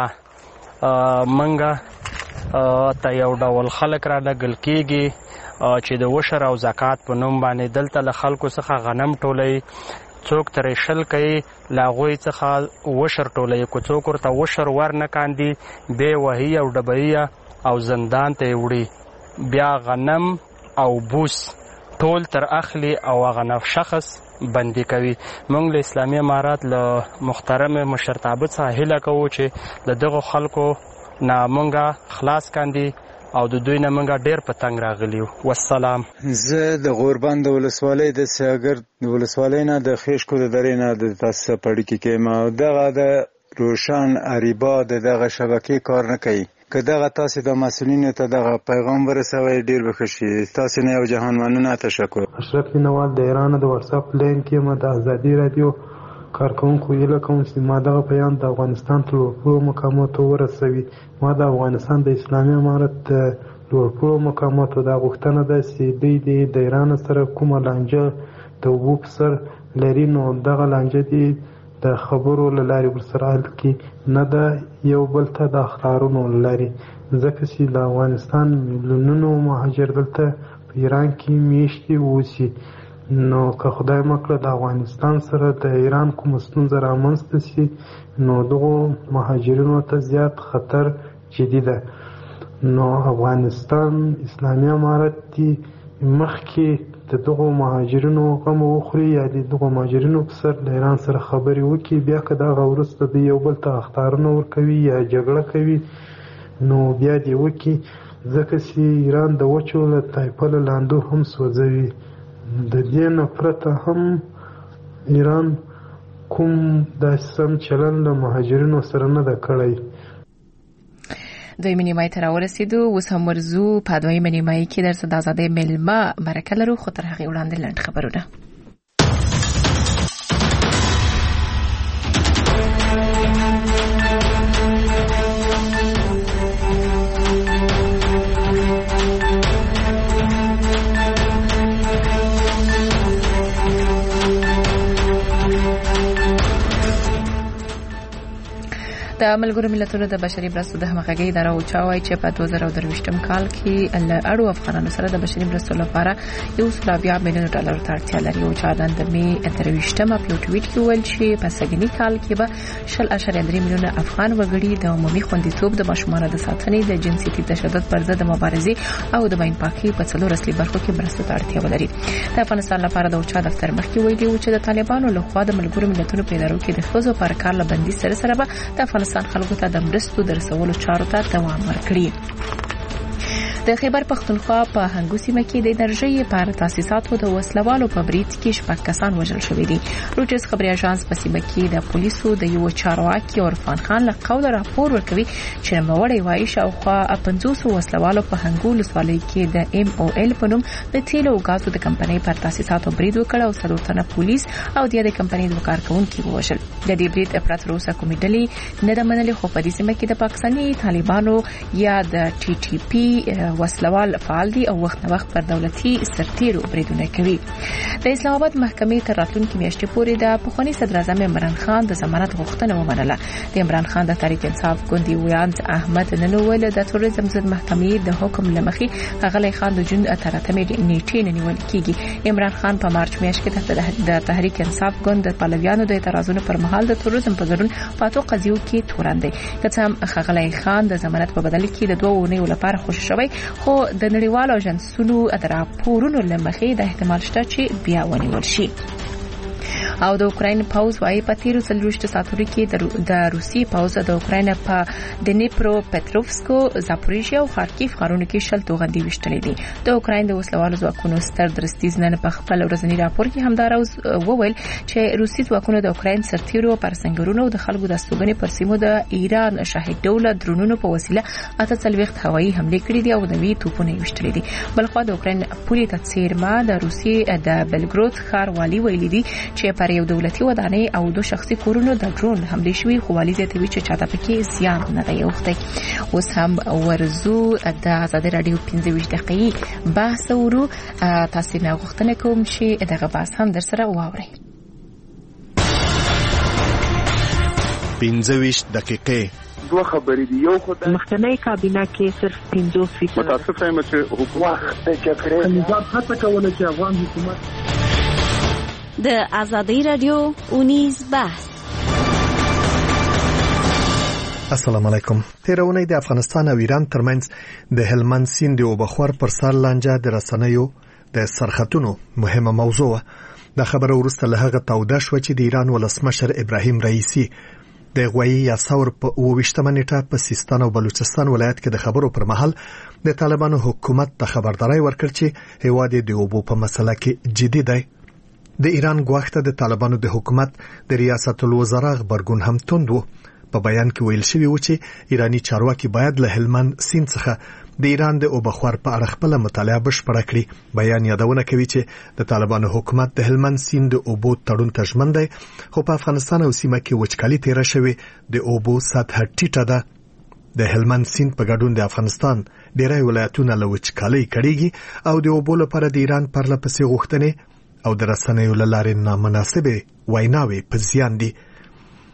منګه ته یو ډول خلک را لګل کېږي چې د وشر او زکات په نوم باندې دلته له خلکو څخه غنم ټولوي. څوک ترې شل کوي له هغوی څخه وشر ټولوي. که څوک ورته وشر ور نه کاندي بیا وهي او ډبوي او زندان ته یې وړي. بیا غنم او بوس ټول تر اخلي او هغه شخص بندي کوي. موږ له اسلامي امارات له محترم مشرتابه څخه هیله کوو چې د دغو خلکو نه موږ خلاص کاندي او د دوی نه موږ ډېر په تنګ راغلي یو. والسلام. زه د غوربند ولسوالۍ د سیاګر ولسوالۍ نه د خیشکو د درې نه د تاسو په اړیکه کې ما دغه د روشن اریبا دغه شبکې کار نه کوي. که دغه تاسو د مسؤلینو ته دغه پیغام ورسوي ډیر بخښي. تاسو نه یو جهان مننه. تشکر. اشرف نوال د ایران د واتساپ لینک کې ما د ازادي رادیو کارکونکو هیله کوم چې ما دغه پیغام د افغانستان تر لوړو مقاماتو ورسوي. ما د افغانستان د اسلامي امارت د لوړو مقاماتو د غوښتنه ده چې دوی د ایران سره کومه لانجه د اوبو په سر لري نو دغه لانجه دي د خبرو له لارې ورسره حل کړي، نه ده یو بل ته د اخطارونو له لارې. ځکه چې د افغانستان میلیونونو مهاجر دلته په ایران کې میشتي اوسي. نو که خدای مکړه د افغانستان سره د ایران کوم ستونزه رامنځته شي نو دغه مهاجرینو ته زیات خطر جدي ده. نو افغانستان اسلامي امارت دی مخکې د دغه مهاجرینو غم وخوري یا د دغه مهاجرینو په سر د ایران سره خبرې وکړي، بیا که دغه وروسته د یو بل ته اخطارونه ورکوي یا جګړه کوي نو بیا دې وکړي، ځکه چې ایران د وچو له طایفه له لاندو هم سوځوي. د دې نه پرته هم ایران کوم داسې سم چلند له مهاجرینو سره نه ده کړی. دویمه نیمایي ته راورسېدو، اوس هم ورځو په دویمه نیمایي کې درته د ازادۍ میلمه مرکه لرو، خو تر هغې وړاندې لنډ خبرونه. د ملګرو ملتونو د بشري مرستو د همغږۍ اداره اوچا چې په 2023 کال کې له اړو افغانانو سره د بشري مرستو لپاره $1.2 میلیون ته اړتیا لري. اوچا د مې 23 په ټویټ کې ویل چې په سږني کال کې به 0.3 میلیون افغان وګړي د عمومي خوندیتوب، د ماشومانو د ساتنې، د جنسیتي تشدد پر ضد مبارزې او د بیان پاکي په 4 اصلي برخو کې مرستو ته اړتیا ولري. د افغانستان لپاره د اوچا دفتر مخکې ویلي و چې د طالبانو لخوا د ملګرو ملتونو په ادارو کې د ښځو پر کار له بندي سره به د افغانستان خلکو ته د مرستو د رسولو چارو ته دوام ورکړي. د خیبر پختونخوا په هنګو سیمه کې د انرژي پر تاسیساتو د وسلوالو په برید کې 6 کسان وژل شوي دي. روټرز خبري اژانس په سیمه کې د پولیسو د یو چارواکي عرفان خان له قوله راپور ورکوي چې نوموړی وایي شاوخوا 500 وسلوالو په هنګو ولسوالۍ کې د MOL په نوم د تیلو او غازو د کمپنۍ پر تاسیساتو برید وکړ او 3 تنه پولیس او د کمپنۍ د کارکونکو وژل. د دې برید پرته روسه کومې ډلې نه د منلې، خو په دې سیمه کې د پاکستاني طالبانو یا د TTP وسلوال فعال دي او وخت نه وخت پر دولتي سرتیرو بریدونه کوي. د اسلام آباد محکمې تر راتلونکي میاشتې پورې د پخوانی صدر اعظم عمران خان د ضمانت غوښتنه ومنله. د عمران خان د تحریک انصاف ګوندي ویاند احمد ننوول د تروریزم ضد محکمې د حکم لمخې غلی خان د جون تر 8 نیټې نیول کیږي. عمران خان په مارچ میاشت کې د تحریک انصاف ګوند د پلویانو د اعتراضونو پر مهال د تروریزم په ګډون پاتو قضیو کې تورن دی. که هم غلی خان د ضمانت په بدل کې د 2 اونیو لپاره خوشی شوی، خو د نړیوالو اژانسونو د راپورونو لمخې د احتمال شته چې بیا ونیول شي. او د اوکراین پاوز وايي په 13 ساعتونو کې د روسي پاوز د اوکراین په دنیپرو پټروفسکو، زاپوریژیا او خارکیف ښارونو کې شل توغندي وشتلې دي. د اوکراین د وسلوالو ځواکونو ستر درستیز نن په خپل ورځنی راپور کې همداراز وویل چې روسي ځواکونو د اوکراین سرتیرو پر سنگرونو او د خلکو د استوګنې پر سیمو د ایران شاهد دوله درونونو په وسیله 48 هوایي حمله کړې دي او نوي توپونه وشتلې دي. بلخو د اوکراین پولی تڅیرما د روسي د بلګرود ښار والی ویلي دي چې پر یو دولتي ودانۍ او 2 شخصي کورونو د ډرون حمله شوې، خو والی زیاتوي چې چاته پکې زیان نه دی اوخته. اوس هم ورزو د آزادۍ رادیو 15 دقیقې بحث ورو، تاسو نه غوښتنه کوم چې دغه بحث هم در سره واورئ. 15 دقیقې دوه خبرې دي. یو خدای مخکنی کابینه کې صرف 50% متاسف یم چې حکومت د جګړې نظام هڅه کوله چې افغان حکومت د آزادۍ رادیو اونیز بحث. السلام علیکم. تیرونی د افغانستان او ایران ترمنځ د هلمند سیند او بخور پر سر لانجه د رسنیو د سرختونو مهمه موضوع. د خبرو وروسته له هغه توده شو چې د ایران ولسمشر ابراهیم رئیسی د غوایی یا ثور په 28 نیټه په سیستان او بلوچستان ولایت کې د خبرو پر مهال د طالبانو حکومت ته خبرداري ورکړ چې هیواد د اوبو په مسله کې جدي دی. د ایران غوښته د طالبانو د حکومت د ریاست الوزرا خبرګون هم توند و. په بیان کې ویل شوی و چې ایرانی چارواکي باید له هلمند سیند څخه د ایران د اوبخور په اړه خپل مطالعه بشپړه کړي. بیان یادونه کوي چې د طالبانو حکومت د هلمند سیند د اوبو تړون ته ژمن دی، خو په افغانستان او سیمه کې وچکالي تیر شوی د اوبو سطح ټیټه ده. د هلمند سیند په ګډون د افغانستان ډیری ولایتونه له وچکالۍ کړيږي او د اوبو لپاره د ایران پرله پسې غوښتنې او د رسنیو له لارې نامناسبه ویناوي په زیان دي.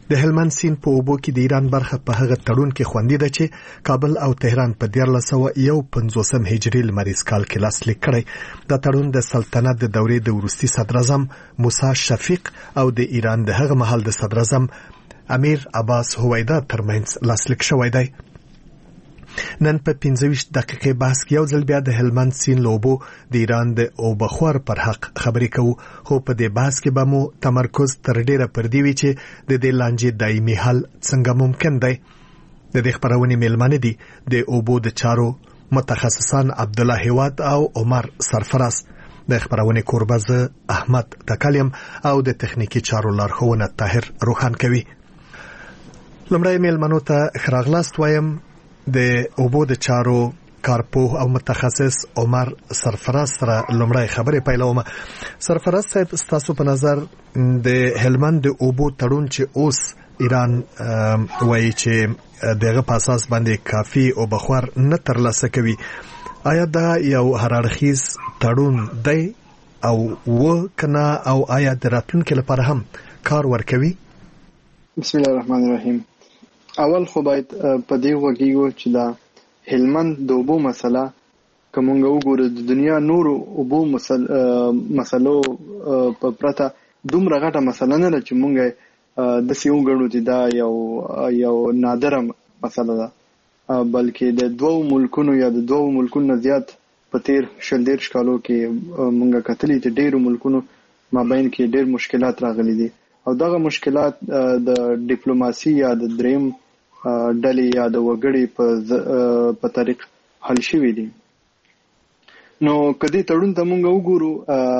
د هلمند سیند په اوبو کې د ایران برخه په هغه تړون کې خوندي ده چې کابل او تهران په 1451 هجري لمریز کال کې لاسلیک کړی. دا تړون د سلطنت د دورې د وروستي صدر اعظم موسی شفیق او د ایران د هغه مهال د صدر اعظم امیر عباس هویدا ترمنځ لاسلیک شوی دی. نن په 15 دقیقې بحث کې یو ځل بیا د هلمند سیند لوبو د ایران د اوبخور پر حق خبرې کوو، خو په دې بحث کې به مو تمرکز تر ډیره پر دی وي چې د دې لانجې دایمي حل څنګه ممکن دی. د دې خبرونې میلمانه دي د اوبو د چارو متخصصان عبدالله هیواد او عمر سرفراز. د خبرونې کوربه زه احمد تکلیم او د تخنیکی چارو لارښوونه طاهر روحان کوي. لمړی میلمنو ته خراغلاست وایم. د اوبو د چارو کارپوه او متخصص عمر سرفراز سره لمړی خبرې پیلوم. سرفراز صاحب، ستاسو په نظر د هلمند د اوبو تړون چې اوس ایران وایي چې دغه په اساس باندې کافي اوبخور نه ترلاسه کوي، آیا دا یو هرړخیز تړون دی او کنه او آیا د راتلونکي لپاره هم کار ورکوي؟ بسم الله الرحمن الرحیم. اول خو باید په دې وګیږو چې دا هلمند د اوبو مسله کومه وګوره د دنیا نور اوبو مسلو په پرته دومره غټه مسله نه ده چې مونږ د سیو غړو چې دا یو نادره مسله ده، بلکې د دوو ملکونو یا د دوو ملکونو زیات په تیر 14 کالو کې مونږ کتلې چې ډېر ملکونو مابین کې ډېر مشکلات راغلي دي او دغه مشکلات د ډیپلوماسي یا د دریم ډلې یا د وګړي په طریق حل شوي دي. نو کدی تړون ته مونږ وګورو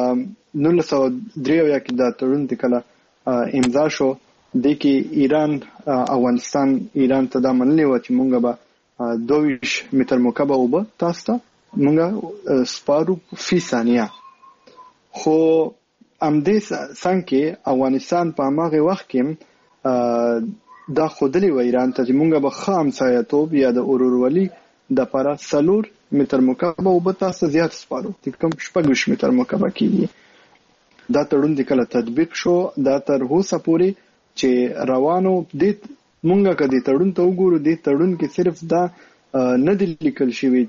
1903 کې دا تړون د کله امضا شو، د کې ایران افغانستان ایران ته دا منلې و چې مونږ به 22 متر مکعب اوبه تاسو ته مونږ سپارو فی ثانیه. خو امدې څنګه افغانستان په هغه وخت کې دا خودلی و ایران ته چې مونږ به خام سایتوب یا د اورورولي د لپاره 4 متر مکعب او به تاسو زیات سپارو چې کوم 6 متر مکعب کیږي. دا تړون د کله تطبیق شو، دا تر اوسه پورې چې روانو د مونږه کدي تړون ته وګورو، د تړون کې صرف دا نه دی لیکل شوی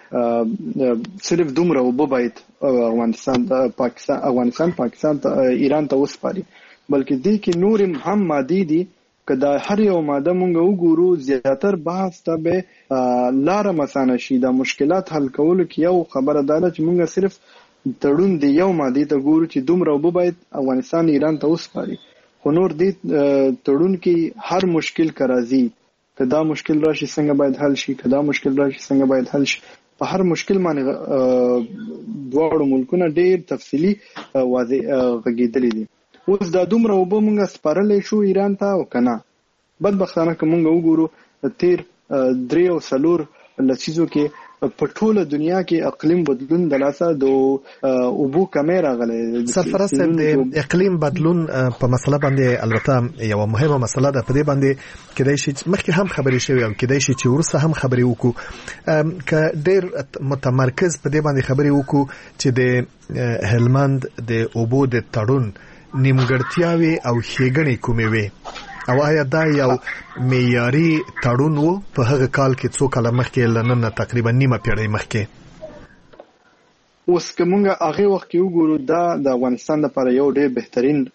چې صرف دومره وبو باید افغانستان پاکستان ته ایران ته وسپاري، بلکې د کې نور هم مادي دي. کدا هر یو ماده مونږ وګورو زیاتر بحث ته به لار مسانه شي. دا مشکلات حل کولو کې یو خبره ده چې مونږ صرف تړون دی یو ماده ته ګورو چې دومره وبو باید افغانستان ایران ته وسپاري، خو نور دی تړون کې هر مشکل کرازي کدا مشکل راشي څنګه باید حل شي، کدا مشکل راشي څنګه باید حل شي. په هر مشکل باندې دواړو ملکونه ډېر تفصیلی واضح غږیدلې دي. اوس دا دومره وبو مونږه سپارلې شو ایران ته او کنه بدبختانه که مونږ وګورو تیر 3 او 4 لسیزو کې په ټوله دنیا کې اقلیم بدلون د لاسه د اوبو کمی راغلی. سرفراز صاحب، د اقلیم بدلون په مسله باندې البته یو مهمه مسله ده، په دې باندې کېدای شي مخکې هم خبرې شوي او کېدای شي چې وروسته هم خبرې وکړو، که ډېر متمرکز په دې باندې خبرې وکړو چې د هلمند د اوبو د تړون نیمګړتیاوي او ښېګڼې کومې وي او آیا دا یو معیاري تړون و په هغه کال کې څو کاله مخکې لنن تقریبا نیمه پیړۍ مخکې؟ اوس که مونږ هغه وخت کې وګورو دا د افغانستان لپاره یو ډېر بهترین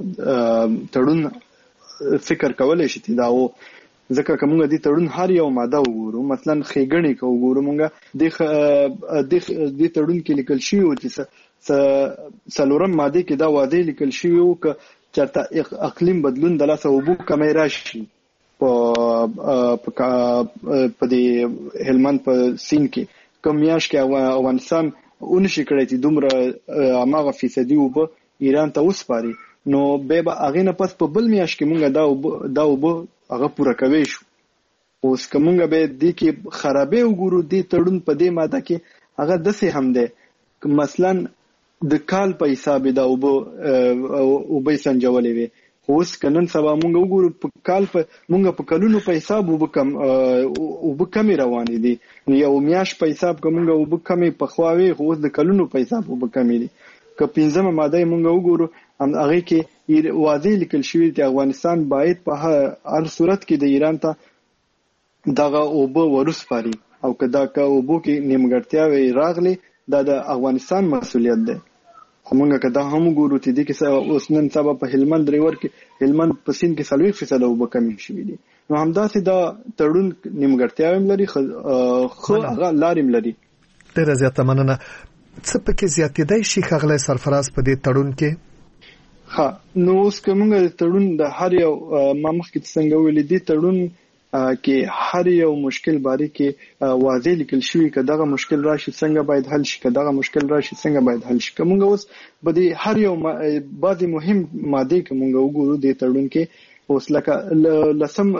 تړون فکر کولای شي دا و، ځکه که مونږ د تړون هر یو ماده وګورو، مثلا ښېګڼې که وګورو مونږ د تړون کې لیکل شوي و چې څلورم ماده کې دا واضح لیکل شوی و ک چرته اقلیم بدلون د لاسه اوبو کمی راشي په دې هلمند په سیند کې کم میاش کې افغانستان اونشي کړی چې دومره هغه فیصدي اوبه ایران ته وسپاري، نو به هغه نه پس په بل میاش کې مونږ دا اوبه هغه پوره کوي شو. اوس کومه به دې کې خرابې وګورو دې تړون په دې ماده کې هغه دسه هم ده مثلا د کال په حساب دا اوبه سنجولې وي، خو اوس کنن سبا مونږ وګورو په کال په مونږ په کلونو په حساب اوبه کمی روانې دي، یو میاش په حساب کومه اوبه کمی په خواوي، خو اوس د کلونو په حساب اوبه کمی دي. که 15 ماده مونږ وګورو هغه کې واضح لیکل شوی چې افغانستان باید په هر صورت کې د ایران ته دغه اوبه ورسپاري او کدا کا اوبو کې نیمګړتیاوي راغلي دا د افغانستان مسولیت ده. همغه کدا هم ګورو چې د کې اوس نن سبا په هلمند ریور کې هلمند په سین کې 40% اوبه کمی شوی دي. نو همداسې دا تړون نیمګړتیاوي لري خو هغه لاریم لري. ډېر زیاته مننه. څه پکې زیاتېدای شي ښاغلی سرفراز په دې تړون کې؟ نو اوس کومه تړون د هر یو ما مخکې څنګه ویل دي تړون کې هر یو مشکل باره کې واضح لیکل شوی چې دغه مشکل راشي څنګه باید حل شي، دغه مشکل راشي څنګه باید حل شي. کومه اوس به د هر یو بعضی مهم ماده کومه وګورو د تړون کې اوس لکه لسم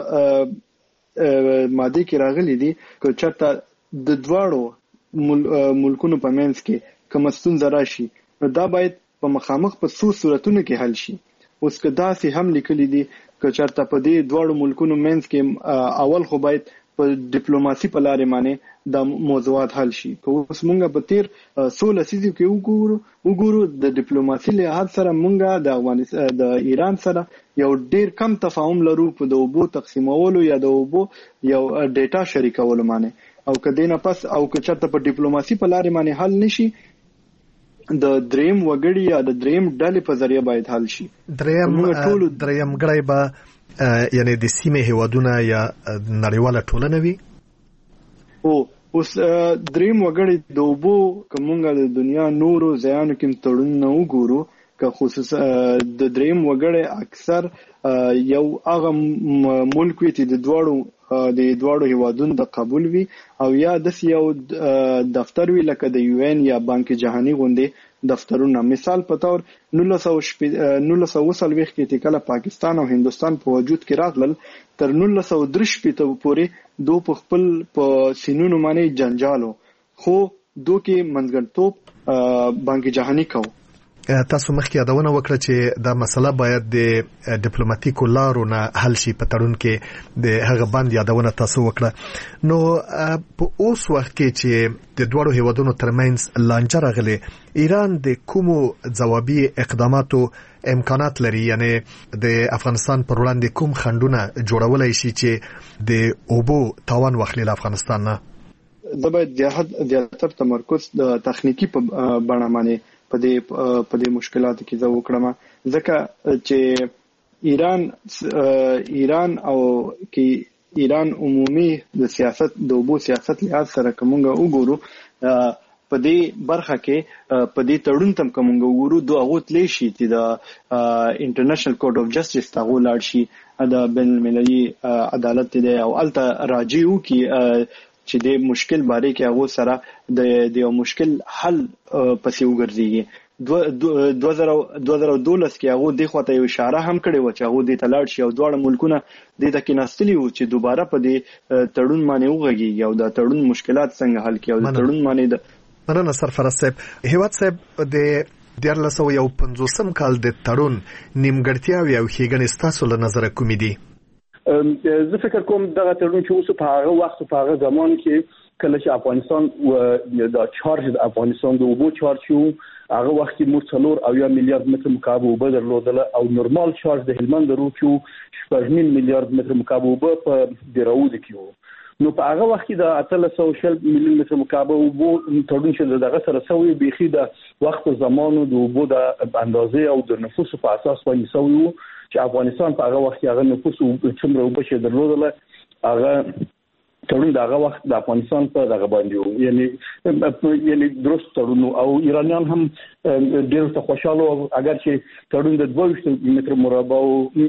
ماده کې راغلي دي چې چرته د دواړو ملکونو په منځ کې کوم ستونزه راشي دا باید په مخامخ په څو صورتونو کې حل شي. اوس که داسې هم لیکلي دي چې چرته په دې دواړو ملکونو منځ کې اول خو باید په ډیپلوماسي په لارې باندې د موضوعات حل شي. اوس مونږ په تیر 16 لسیزو کې وګورو د ډیپلوماسي له سره مونږ د افغانستان د ایران سره یو ډیر کم تفاهم لرو په د اوبو تقسیمولو یا د اوبو یو ډیټا شریکولو باندې او کدی نه پس او که چرته په ډیپلوماسي په لارې باندې حل نشي د دریم وګړي یا د دریم ډلې په ذریعہ باید حل شي. دریم غړي به یعنی د سیمې هیوادونه یا نړیواله ټولنه وي. اوس دریم وګړي د اوبو کومه د دنیا نورو ځایانو کې تړون نه وګورو که خصوصا د دریم وګړي اکثر یو هغه ملک وي چې د دواړو هیوادونو د قبول وي او یا د یو دفتر وی لکه د یو ان یا بانک جهانی غونډې دفترونه. مثال په تور 1940 کې کله پاکستان او هندستان په وجود کې راغلل تر 1930 پورې دو په خپل په سینونو باندې جنجالو خو دو کې منځګړیتوب بانک جهانی کو. تاسو مخکې یادونه وکړه چې دا مسله باید د ډیپلوماټیکو لارو نه حل شي په تړون کې د هغه باندې یادونه تاسو وکړه. نو په اوس وخت کې چې د دوړو هیوادونو ترمنځ لانجه راغلي ایران د کومو ځوابي اقداماتو امکانات لري یعنی د افغانستان پر وړاندې کوم خنډونه جوړولای شي چې د اوبو تاوان واخلي له افغانستان نه؟ دا باید زیاتره تمرکز د تخنیکی په بڼه باندې په دې مشکلاتو کې زه وکړم ځکه چې ایران او کې ایران عمومي د سیاست د اوبو سیاست لحاظ سره کومه وګورو په دې برخه کې په دې تړون تم کومه وګورو دوه غوت لشي چې د انټرنیشنل کورټ اف جسټس تاغو لاړ شي د بین المللي عدالت دی او الته راجیو کې چې د مشکل باره کې هغه سره د یو مشکل حل پسې وګرځي. 2012 کې هغه د خواته یو اشاره هم کړې و چې هغه د تلاړ شي او دواړه ملکونه د تکي نستلی و چې دوباره په دې تړون باندې وغږي او د تړون مشکلات څنګه حل کړي او د تړون باندې د مننه سرفراز صاحب. هیواد صاحب د 1950 کال د تړون نیمګړتیاوي او ښېګڼې ستاسو له نظره کومې دي؟ زه فکر کوم دغه تړون چې اوس په هغه وخت په هغه زمان کې کله چې افغانستان د چارج د افغانستان د اوبو چارج شو هغه وخت کې موږ 4 میلیارډ متر مکعب اوبه درلودل او نورمال چارج د هلمند درو کې 8 میلیارډ متر مکعب اوبه په دراود کې وو. نو په هغه وخت کې د 300 میلیون متر مکعب اوبو تړون چې دغه سره سوی بيخي د وخت زمانو د اوبو د اندازې او د نفوس په اساس باندې سوی وو چې افغانستان په هغه وخت کې هغه نفوس څومره اوبه چې درلودل هغه تړون دغه وخت د افغانستان په دغه باندې وو یعنی درست تړون او ایرانیان هم ډېر څه خوشاله اگر چې تړون د 22 متر مربع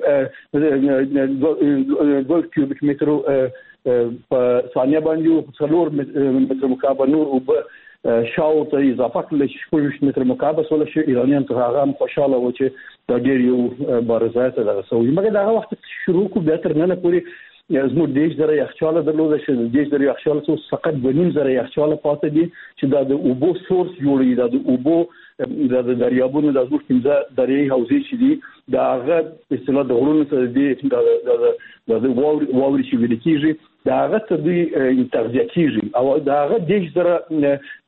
او 2 کیوبیک متر په ثانیه باندې 4 متر مکعب نور اوبه شاو ته اضافه کړل چې 4 متر مکعب سول شي ایرانیان ته هغه هم خوشاله و چې دا ډېر یو بارزایت دغه سوي مګر دغه وخت شروع کو به تر نه پوری زموږ دیش دره یخچاله درلوده چې دیش دره یخچاله څو فقط 2.5 یخچاله پاتې دي چې دا د اوبو سورس جوړي دا د اوبو د دریابونو د زموږ 15 دریای حوزې چې دي دا هغه په اصطلاح د غرونو سره دي د واوري چې ویل کیږي دا هغه ته دوی تغذیه کیږي او دا هغه دیش دره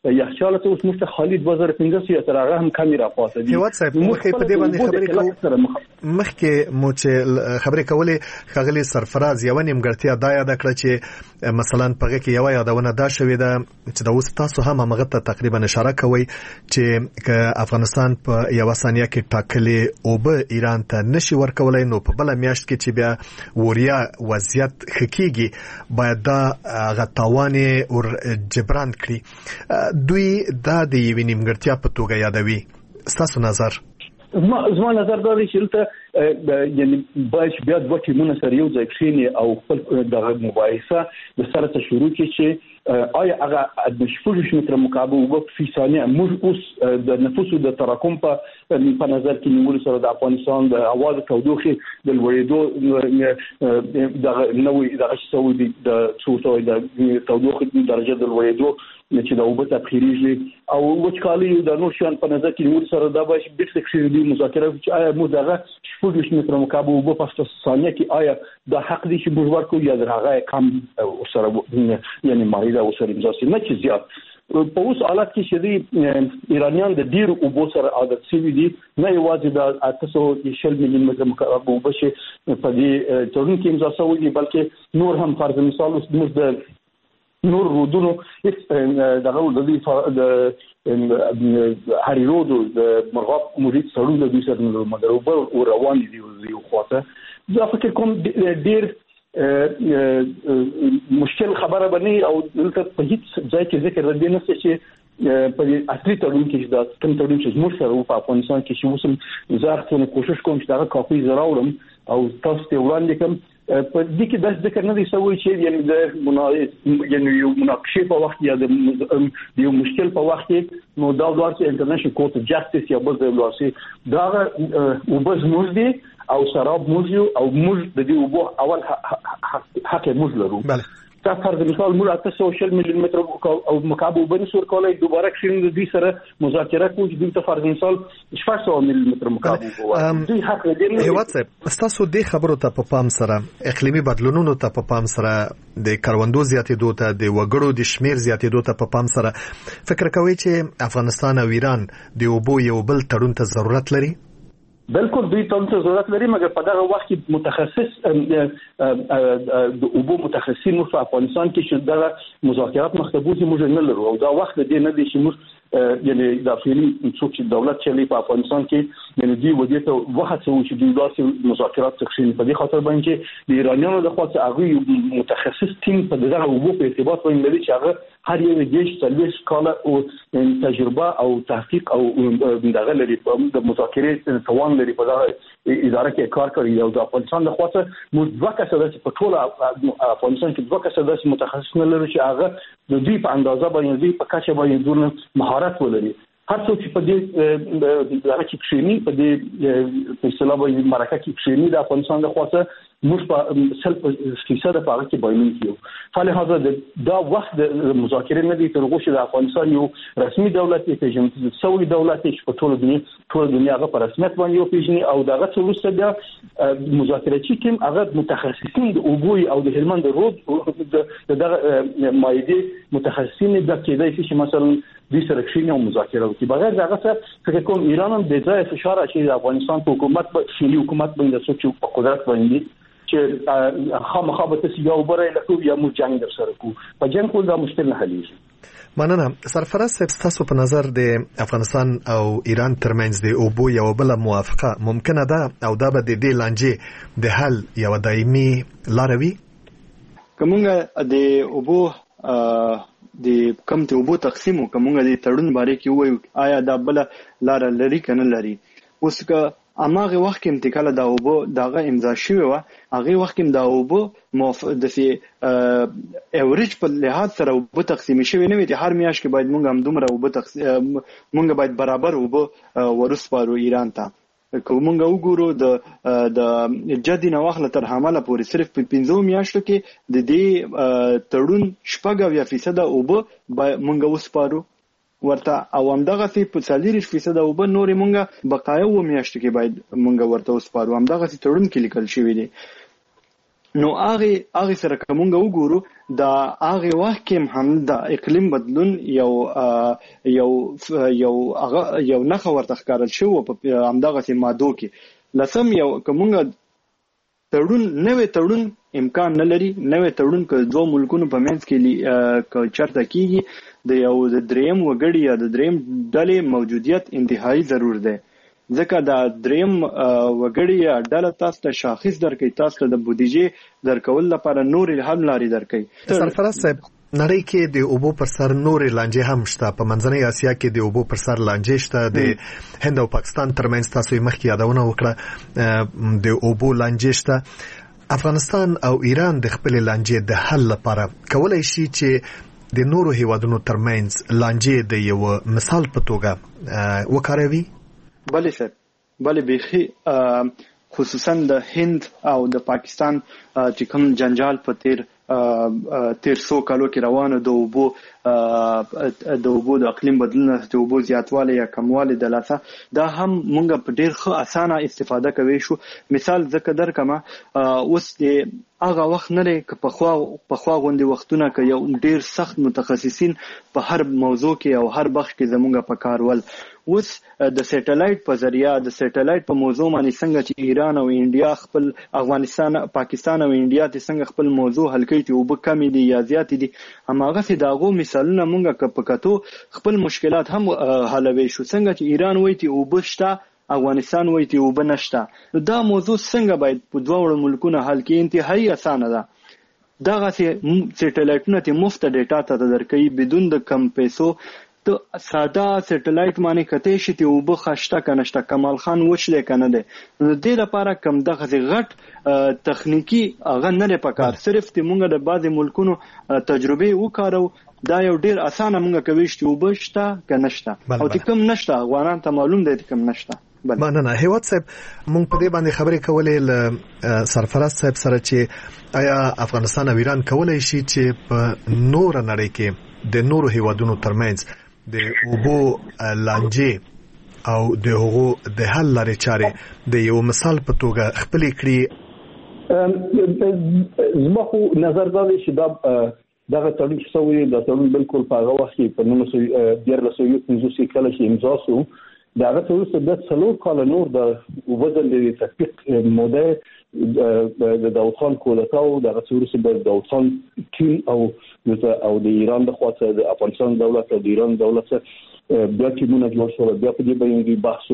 یخچال ته اوس مست خالي 2015 تر هغه هم کمی را پاتې دي. هیواد صاحب مخکې په دې باندې خبرې کوو، مخکې مو چې خبرې کولې ښاغلي سرفراز یو نیمګړتیا دا یاد کړه چې مثلا په هغه کې یو یادونه دا شوې ده چې دا اوس تاسو هم هغه ته تقریبا اشاره کوي چې افغانستان په یو ثانیه کې ټاکلې او به ایران ته نشي ورکولای، نو په بل میاشت کې چې بیا وریا وضعیت خکېږي باید دا غتاوانې ور جبران کړي. دوی دا د یوې نیمګړتیا په توګه یادوي. ستاسو نظر؟ زما نظر دا دی چې دلته یعنی باید بیا دوه ټیمونه سره یو ځای کښېني او خپل دغه مباحثه د سره ته شروع کړي چې آیا هغه د 6 متره مکعب اوبه فی ثانیه موږ اوس د نفوسو د تراکم په نظر کې نیولو سره د افغانستان د هوا د تودوخې د لوړېدو دغه نوې دغه څه دي د څو د تودوخې درجه د لوړېدو چې د اوبه تبخیریږي او وچکالي د نور شان په نظر کې نیول سره دا باید بیرته کښېږدي مذاکره چې آیا موږ دغه 6 متره مکعب اوبه په ثانیه کې آیا دا حق دي چې موږ ورکړو یا هغه کم سره یعنی مایده او سره امضا شي نه چې زیات. په اوس حالت کې چې ایرانیان د ډیر اوبو سره عادت شوي دي، نه یوازې د 800 ملي متره مکعب اوبه چې په دې تړون کې امضا شوي دي بلکې نور هم فرض مثال اوس موږ د نور رودونو دغه د هری رود د مرغاب مرید سړو د دوی سره مګر او روان دي یو خواته. زه فکر کوم ډیر مشکل خبره بني او دلته په هیڅ ځای کې ذکر ردی نه چې په اصلي تړون کې دا کوم تړون چې موږ سره په افغانستان کې چې اوس زه څنګه کوشش کوم چې دا کاپي زراوړم او تاسو ته وړاندې کوم. په دې کې د ذکر نه دی سوي چې یعنی د یو مناقشه په وخت یا د یو مشکل په وخت کې نو دا ورته انټرنیشنل کورټ اف جاستس یا بل ځای ورسي دا وبز موږ دي او سراب موږ او موږ د دې وبو اول حق موږ لرو. تا فرض مثال موږ 800 ملي متر او مکعب وبني سور کولای دوباره کښینو د دې سره مذاکره کوو چې دوی ته فرض مثال 400 ملي متر مکعب وبني دوی حق لري. هیواد صاحب تاسو دې خبرو ته په پام سره اقلیمي بدلونونو ته په پام سره د کروندو زیاتېدو ته د وګړو د شمیر زیاتېدو ته په پام سره فکر کوي چې افغانستان او ایران د اوبو یو بل تړون ته ضرورت لري؟ بالکل دوی ته ضرورت لري مګر په دغه وخت کې متخصص د اوبو متخصصین په افغانستان کې چې دغه مذاکرات مختبوزي موږ نه لرو او دا وخت دې نه دي چې موږ یعنی د فعلی څوک چې دولت چلی په افغانستان کې یعنی دی ودی ته وخت څو چې دوی داسې مذاکرات تخشین په دې خاطر باندې د ایرانیانو د خاطر هغه متخصص ټیم په دغه اوبو په ارتباط باندې لري چې هغه هر یو دیش تلويش کاله او تجربه او تحقیق او دغه لري د مذاکرې توان لري په دغه اداره کې کار کوي او د افغانستان د خاطر موږ دوه کسه د په ټول افغانستان کې دوه کسه د متخصصین لري چې هغه د دې په اندازه باندې دې په کچه باندې دونه مهارت ولري. هر څوک چې په دې دغه کې کښینی په دې په اصطلاح باندې مرکه کې کښینی د افغانستان د خاطر موږ په سلف فیصد په هغه کې باندې کیو. فلهذا دا وخت د مذاکرې نه دي تر هغه چې د افغانستان یو رسمي دولت پیژندل شوی دولت چې په ټول دنیا هغه په رسمیت باندې یو پیژني او دغه څلورسته د مذاکراتي ټیم هغه متخصصین د اوبوي او د هلمند رود دغه مایده متخصصین د کېدای شي چې مثلا د سره کښینه او مذاکره وکړي. بغیر دغه څه فکر کوم ایران هم د ځای فشار اچي د افغانستان په حکومت په شلی حکومت باندې څوک په قدرت باندې چې خامخا به تاسو یو بره لکه یا مو جنگ در سره کو په جنگ کول دا مشکل نه حلېږي. مننه. سرفراز صاحب تاسو په نظر د افغانستان او ایران ترمنځ د اوبو یو بل موافقه ممکنه ده او دا به د دې لانجې د حل یو دایمي لار وي؟ کومه د اوبو د کم ته اوبو تقسیم کومه د تړون باره کې وایو آیا دا بل لار لري کنه لري؟ اوس که اماغه وخت کې انتقال د اوبو دغه امضا شوی و هغه وخت کې د اوبو د فی اوریج په لحاظ سره اوبو تقسیم شوی نه وي چې هر میاش کې باید مونږ هم دومره اوبو مونږ باید برابر اوبو ورسپارو ایران ته. کومنګ وګورو د جدي نواخله تر حمله پورې صرف په 15 میاشتو کې د دې تړون 0.5% اوبو مونږ وسپارو ورته او همدغه سي په 40% او به نور مونږه بقایو میاشت کې باید مونږه ورته وسپارو همدغه سي تړون کې لیکل شوی دی. نو هغه سره کومه وګورو دا هغه وخت کې هم د اقلیم بدلون یو نخ ورته ښکارل شو په همدغه ماده کې لسم یو کومه نوې تړون امکان نه لري. نوې تړون که دوه ملکونو په منځ کې چرته کیږي د یو د دریم وګړي یا د دریم ډلې موجودیت انتهایی ضرور دی، ځکه دا دریم وګړي یا ډله تاسو ته شاخص درکوي، تاسو ته د بودیجې درکول لپاره نورې حل لارې درکوي. سرفراز صاحب، نړۍ کې د اوبو پر سر نورې لانجې هم شته. په منځنۍ اسیا کې د اوبو پر سر لانجې شته، د هند او پاکستان ترمنځ تاسو یې مخکې یادونه وکړه د اوبو لانجې شته. افغانستان او ایران د خپل لانجې د حل لپاره کولای شي چې د نورو هیوادونو ترمنځ لانجې د یو مثال په توګه وکاروي. بله سر، بله بیخي خصوصا د هند او د پاکستان چې کوم جنجال په تیر 100 کالو کې روانه د اوبو د اقلیم بدلون د اوبو زیاتوالی یا کموالی د لاسه دا هم مونږ په ډیر ښه اسانه استفاده کوي شو. مثال ذکر درکمه اوس د هغه وخت نه لري که پخوا غوندي وختونه که یو ډیر سخت متخصصین په هر موضوع کې او هر بخش کې زمونږ په کار ول. اوس د سټلایټ په ذریعہ د سټلایټ په موضوع باندې څنګه چې ایران او انډیا خپل افغانستان پاکستان او انډیا ته څنګه خپل موضوع حل کوي چې وب کمی دي یا زیات دي، هماغه سي داغو مثالونه مونږه کپکاتو خپل مشکلات هم حلوي شو. څنګه چې ایران وایي چې وبشتا، افغانستان وایي چې وبنشتا، دا موضوع څنګه باید په دوه ملکونو حل کې انتهایی اسانه ده. دغه سټلایټونه ته مفت ډیټا ته درکې بدون د کم پیسو. تو ساده سټلایټ باندې کته شي ته وب خشته کنهشته کمال خان وچلې کنه ده. د دې لپاره کم دغه غټ تخنیکی هغه نه پکار، صرف ته مونږ د بعض ملکونو تجربه وکړو. دا یو ډیر اسانه مونږ کوي چې وبشته کنهشته او ته کم نشته، غوانان ته معلوم دی کم نشته. مننه هیواد صاحب. مونږ په دې باندې خبرې کولې ل سرفراز صاحب سره چې آیا افغانستان او ایران کولای شي چې په نور نړۍ کې د نورو هیوادونو ترمنځ د اوبو لانجې او د هغو د حل لارې چارې د یو مثال په توګه خپل کړي؟ زما خو نظر دا دی چې دغه تړون چې سوی د تړون بالکل په هغه وخت کې په 1950 کال کې امضا شو. دغه تړون د 3 کال نور د وبدل د تطبیق موده د داود خان کولتاو دغه تړون د داود خان ټیم او د ایران د خواته د افغانستان دولت او د ایران دولت بیا ټیمونه جوړ شول. بیا په دې باندې بحث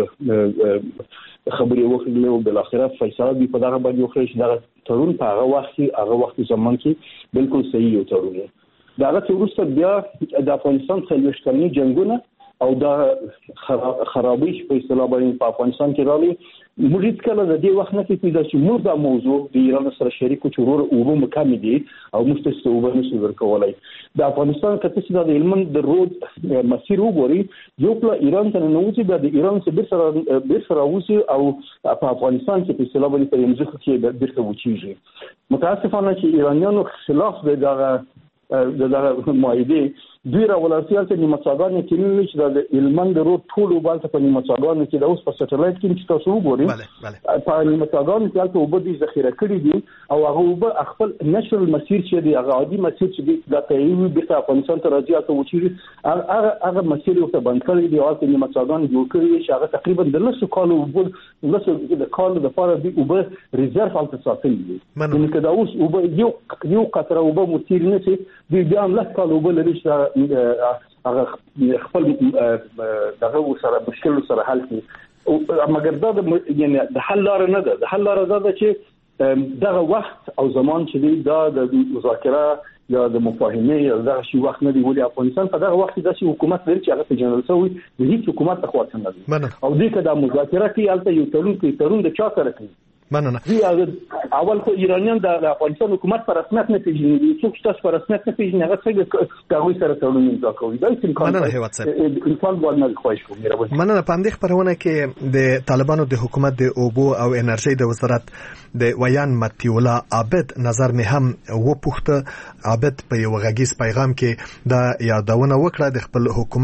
خبرې وکړلې او بل اخره فیصله دی په دغه باندې وکړل چې دغه تړون په هغه وخت زمان کې بالکل صحیح یو تړون دی. دغه تړون بیا د افغانستان څخه کلنی جنگونه او دا خرابې په اصطلاح باندې په افغانستان کې راغلي. موږ هیڅ کله د دې وخت نه کېږي چې موږ دا موضوع د ایران سره شریکو چې ورو مکمل دي او مستسته وبنسو ورکولای. د افغانستان کته چې د هلمند د رود مسیر وګوري یو پلا ایران ته نه وځي، د ایران څخه بیرته راوځي او په افغانستان کې په اصطلاح باندې په یمزخ کې بیرته وچیږي. متاسفانه چې ایرانیانو خلاف دغه معاهده دوی راولرسیال ته نیمڅاګانې کې نه چې د هلمند رود ټول وبال ته په نیمڅاګانو کې د اوس په سټلایټ کې چې تاسو وګورئ په نیمڅاګانو کې تاسو وبدي ذخیره کړی دي او هغه وب خپل نشرل مسیر چې دی هغه عادي مسیر چې دی د تایید د افغانستان ته راځي او چې هغه مسیر یو ته بند کړی دی او د نیمڅاګانو جوړ کړی چې هغه تقریبا د 200 کال وب د کال د لپاره دی وب ریزرف حالت ساتل دي. نو که دا اوس وب یو قطره وب متیر نه شي دی بیا هم 10 کال وب لري هغه خپل دغه سره مشکل سره حل کړي. مګر دا یعنی د حل لار نه ده. د حل لار دا چې دغه وخت او زمان چې دی دا د مذاکره یا د مفاهمه یا دغه شی وخت نه دی. ولې افغانستان په دغه وخت کې داسې حکومت لري چې هغه په جنرال سوی د هیڅ حکومت ته خواته نه دی او دې کده مذاکره کې البته یو تړون د چا سره کوي. مننه. اول خو ایرانیان د افغانستان حکومت پر رسمیت نه پیژني، څوک تاسو پر رسمیت نه پیژني هغه څنګه کاوي سره تړون امضا کوي. دا امکان نه هیواد صاحب انسان باندې خواهش کوم. مننه. په دې خبرونه کې د طالبانو د حکومت د اوبو او انرژي د وزارت د ویان متي الله عابد نظر مې هم وپوښته. عابد په یو غږیز پیغام کې دا یادونه وکړه د خپل حکومت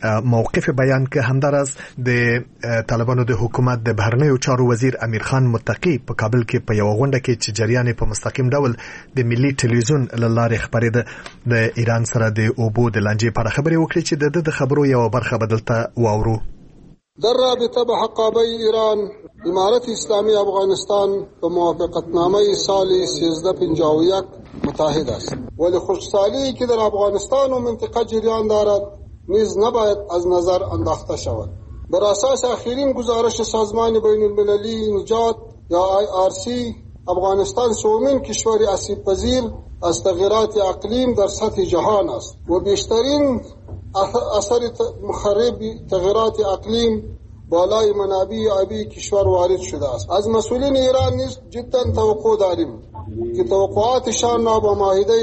موقف بیان که همدارس د طالبانو د حکومت د بهرنیو چارو وزیر امیر خان متقی په کابل کې په یو غونډه کې چې جریان په مستقیم ډول د ملي ټلویزیون لاره خبرېده د ایران سره د اوبو د لانجې په اړه خبرې وکړي چې د خبرو یو برخه بدلته واورو. در رابطه به حقابه ایران امارت اسلامی افغانستان به موافقتنامه سال 1351 متحد است، ولی خوشحالی که در افغانستان و منطقه جریان دارد نیز نباید از نظر انداخته شود. بر اساس آخرین گزارش سازمان بین المللی نجات یا IRC افغانستان سومین کشور آسیب پذیر از تغییرات اقلیم در سطح جهان است و بیشترین اثر مخرب تغییرات اقلیم بالای منابع آبی کشور وارد شده است. از مسئولین ایران نیز جدا توقع داریم که توقعاتشان را با معاهده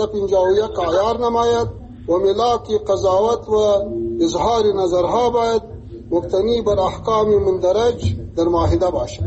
1351 عیار نماید و ملاک قضاوت و اظهار نظرها باید مبتنی بر احکام مندرج در معاهده باشد.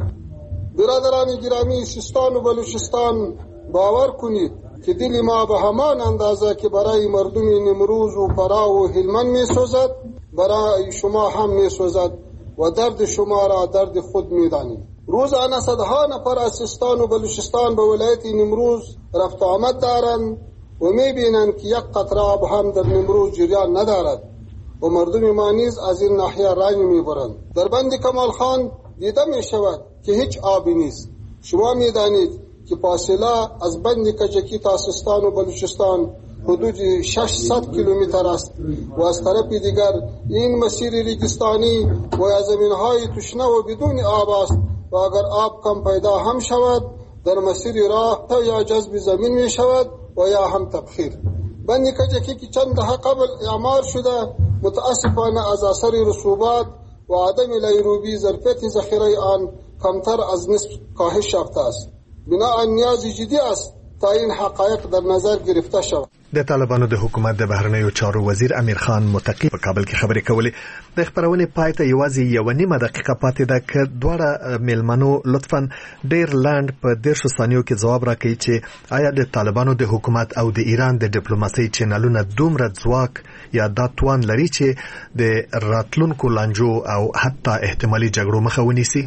برادران گرامی، سیستان و بلوچستان باور کنید که دل ما به همان اندازه که برای مردم نمروز و فرا و هلمند می سوزد برای شما هم می سوزد و درد شما را درد خود می دانید. روزانه صدها نفر از سیستان و بلوچستان به ولایت نمروز رفت آمد دارند و می بینند که یک قطره آب هم در نمروز جریان ندارد و مردم ما نیز از این ناحیه رنج می برند. در بند کمال خان دیده می شود که هیچ آبی نیست. شما می دانید که فاصله از بند کجکی تا سیستان و بلوچستان حدود 600 کیلومتر است و از طرف دیگر این مسیر ریگستانی و یا زمینهای تشنه و بدون آب است و اگر آب کم پیدا هم شود در مسیر راه تا یا جذب زمین می شود و یا هم تبخیر. بند کجکی که چند دهه قبل اعمار شده متاسفانه از اثر رسوبات و عدم لیروبی ظرفیت ذخیره آن کمتر از نصف کاهش یافته است. بناء نیاز جدی است تا این حقایق در نظر گرفته شود. د طالبانو د حکومت د بهرنیو چارو وزیر امیر خان متقی په کابل کې خبرې کولې. د خبرونې پای ته یوازې یو نیمه دقیقه پاتې ده که دواړه میلمنو لطفاً ډیر لاند په 10 ثانیو کې ځواب راکړي چې آیا د طالبانو د حکومت او د ایران د ډیپلوماسۍ چینلونه دومره ځواک یا دا توان لري چې د راتلونکو لانجو او حتی احتمالي جګړو مخه ونیسي؟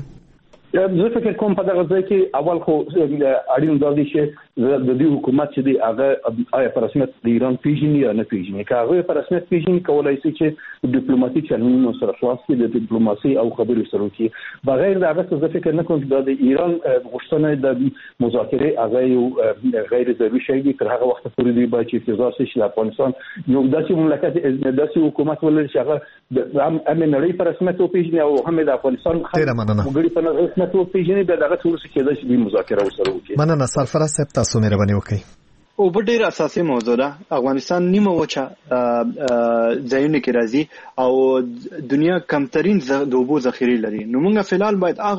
زه فکر کوم په دغه ځای کې اول خو اړین دا دی چې د دې حکومت چې دی هغه آیا په رسمیت د ایران پیژني یا نه پیژني. که هغه په رسمیت پیژني کولای شي چې ډیپلوماټیک چینلونو سره خلاص کړي، د ډیپلوماسي او خبرو سره وکړي. بغیر د هغه څه زه فکر نه کوم چې د ایران غوښتنه د مذاکره هغه یو غیر ضروري شی دی. تر هغه وخت پورې دی باید چې انتظار شي چې افغانستان یو داسې مملکت داسې حکومت ولري چې هغه هم نړۍ په رسمیت وپیژني او هم د افغانستان وګړي په رسمیت وپیژني. دغه ټول څه کېدای شي د مذاکره سره وکړي. مننه سرفراز صاحب، تاسو مهرباني وکړئ. او په ډیر اساسي موضوع ده. افغانستان نیمه وچه ځایونه کې راځي او دنیا کمترین د اوبو ذخیره لري. نو موږ فلال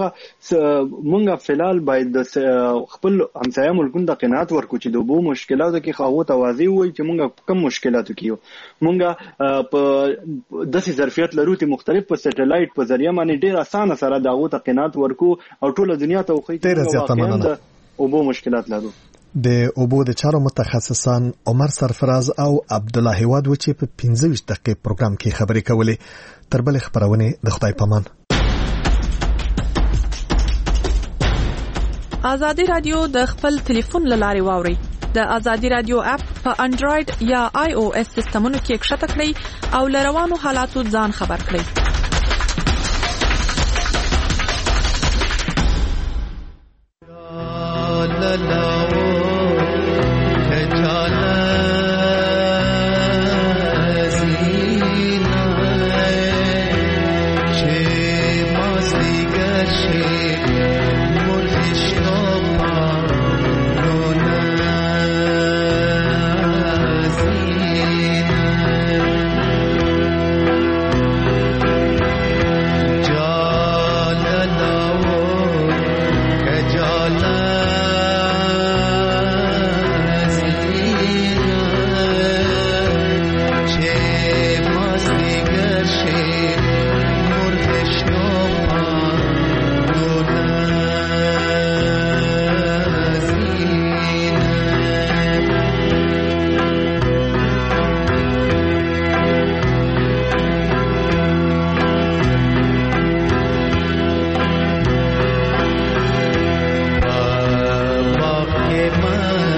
باید د خپل همسایه ملکونو د قناعت ورکو چې د اوبو مشکلاتو کې خواو توازی وي چې موږ کم مشکلاتو کې یو. موږ په داسې ظرفیت لرو چې مختلف په سټلایټ په ذریعہ باندې ډیر اسانه سره دغه ته قناعت ورکو او ټول دنیا ته وخی چې اوبو مشکلات لرو. د اوبو د چارو متخصصان عمر سرفراز او عبد الله هواد و چې په 15 دقیقې پروګرام کې خبرې کولې. تر بل خبرونه د خدای پامان. آزادی رادیو د خپل ټلیفون لارې واوري. د آزادی رادیو اپ په انډراید یا آی او اس سیستمونو کې ښکته کړئ او لروانو حالاتو ځان خبر کړئ. ما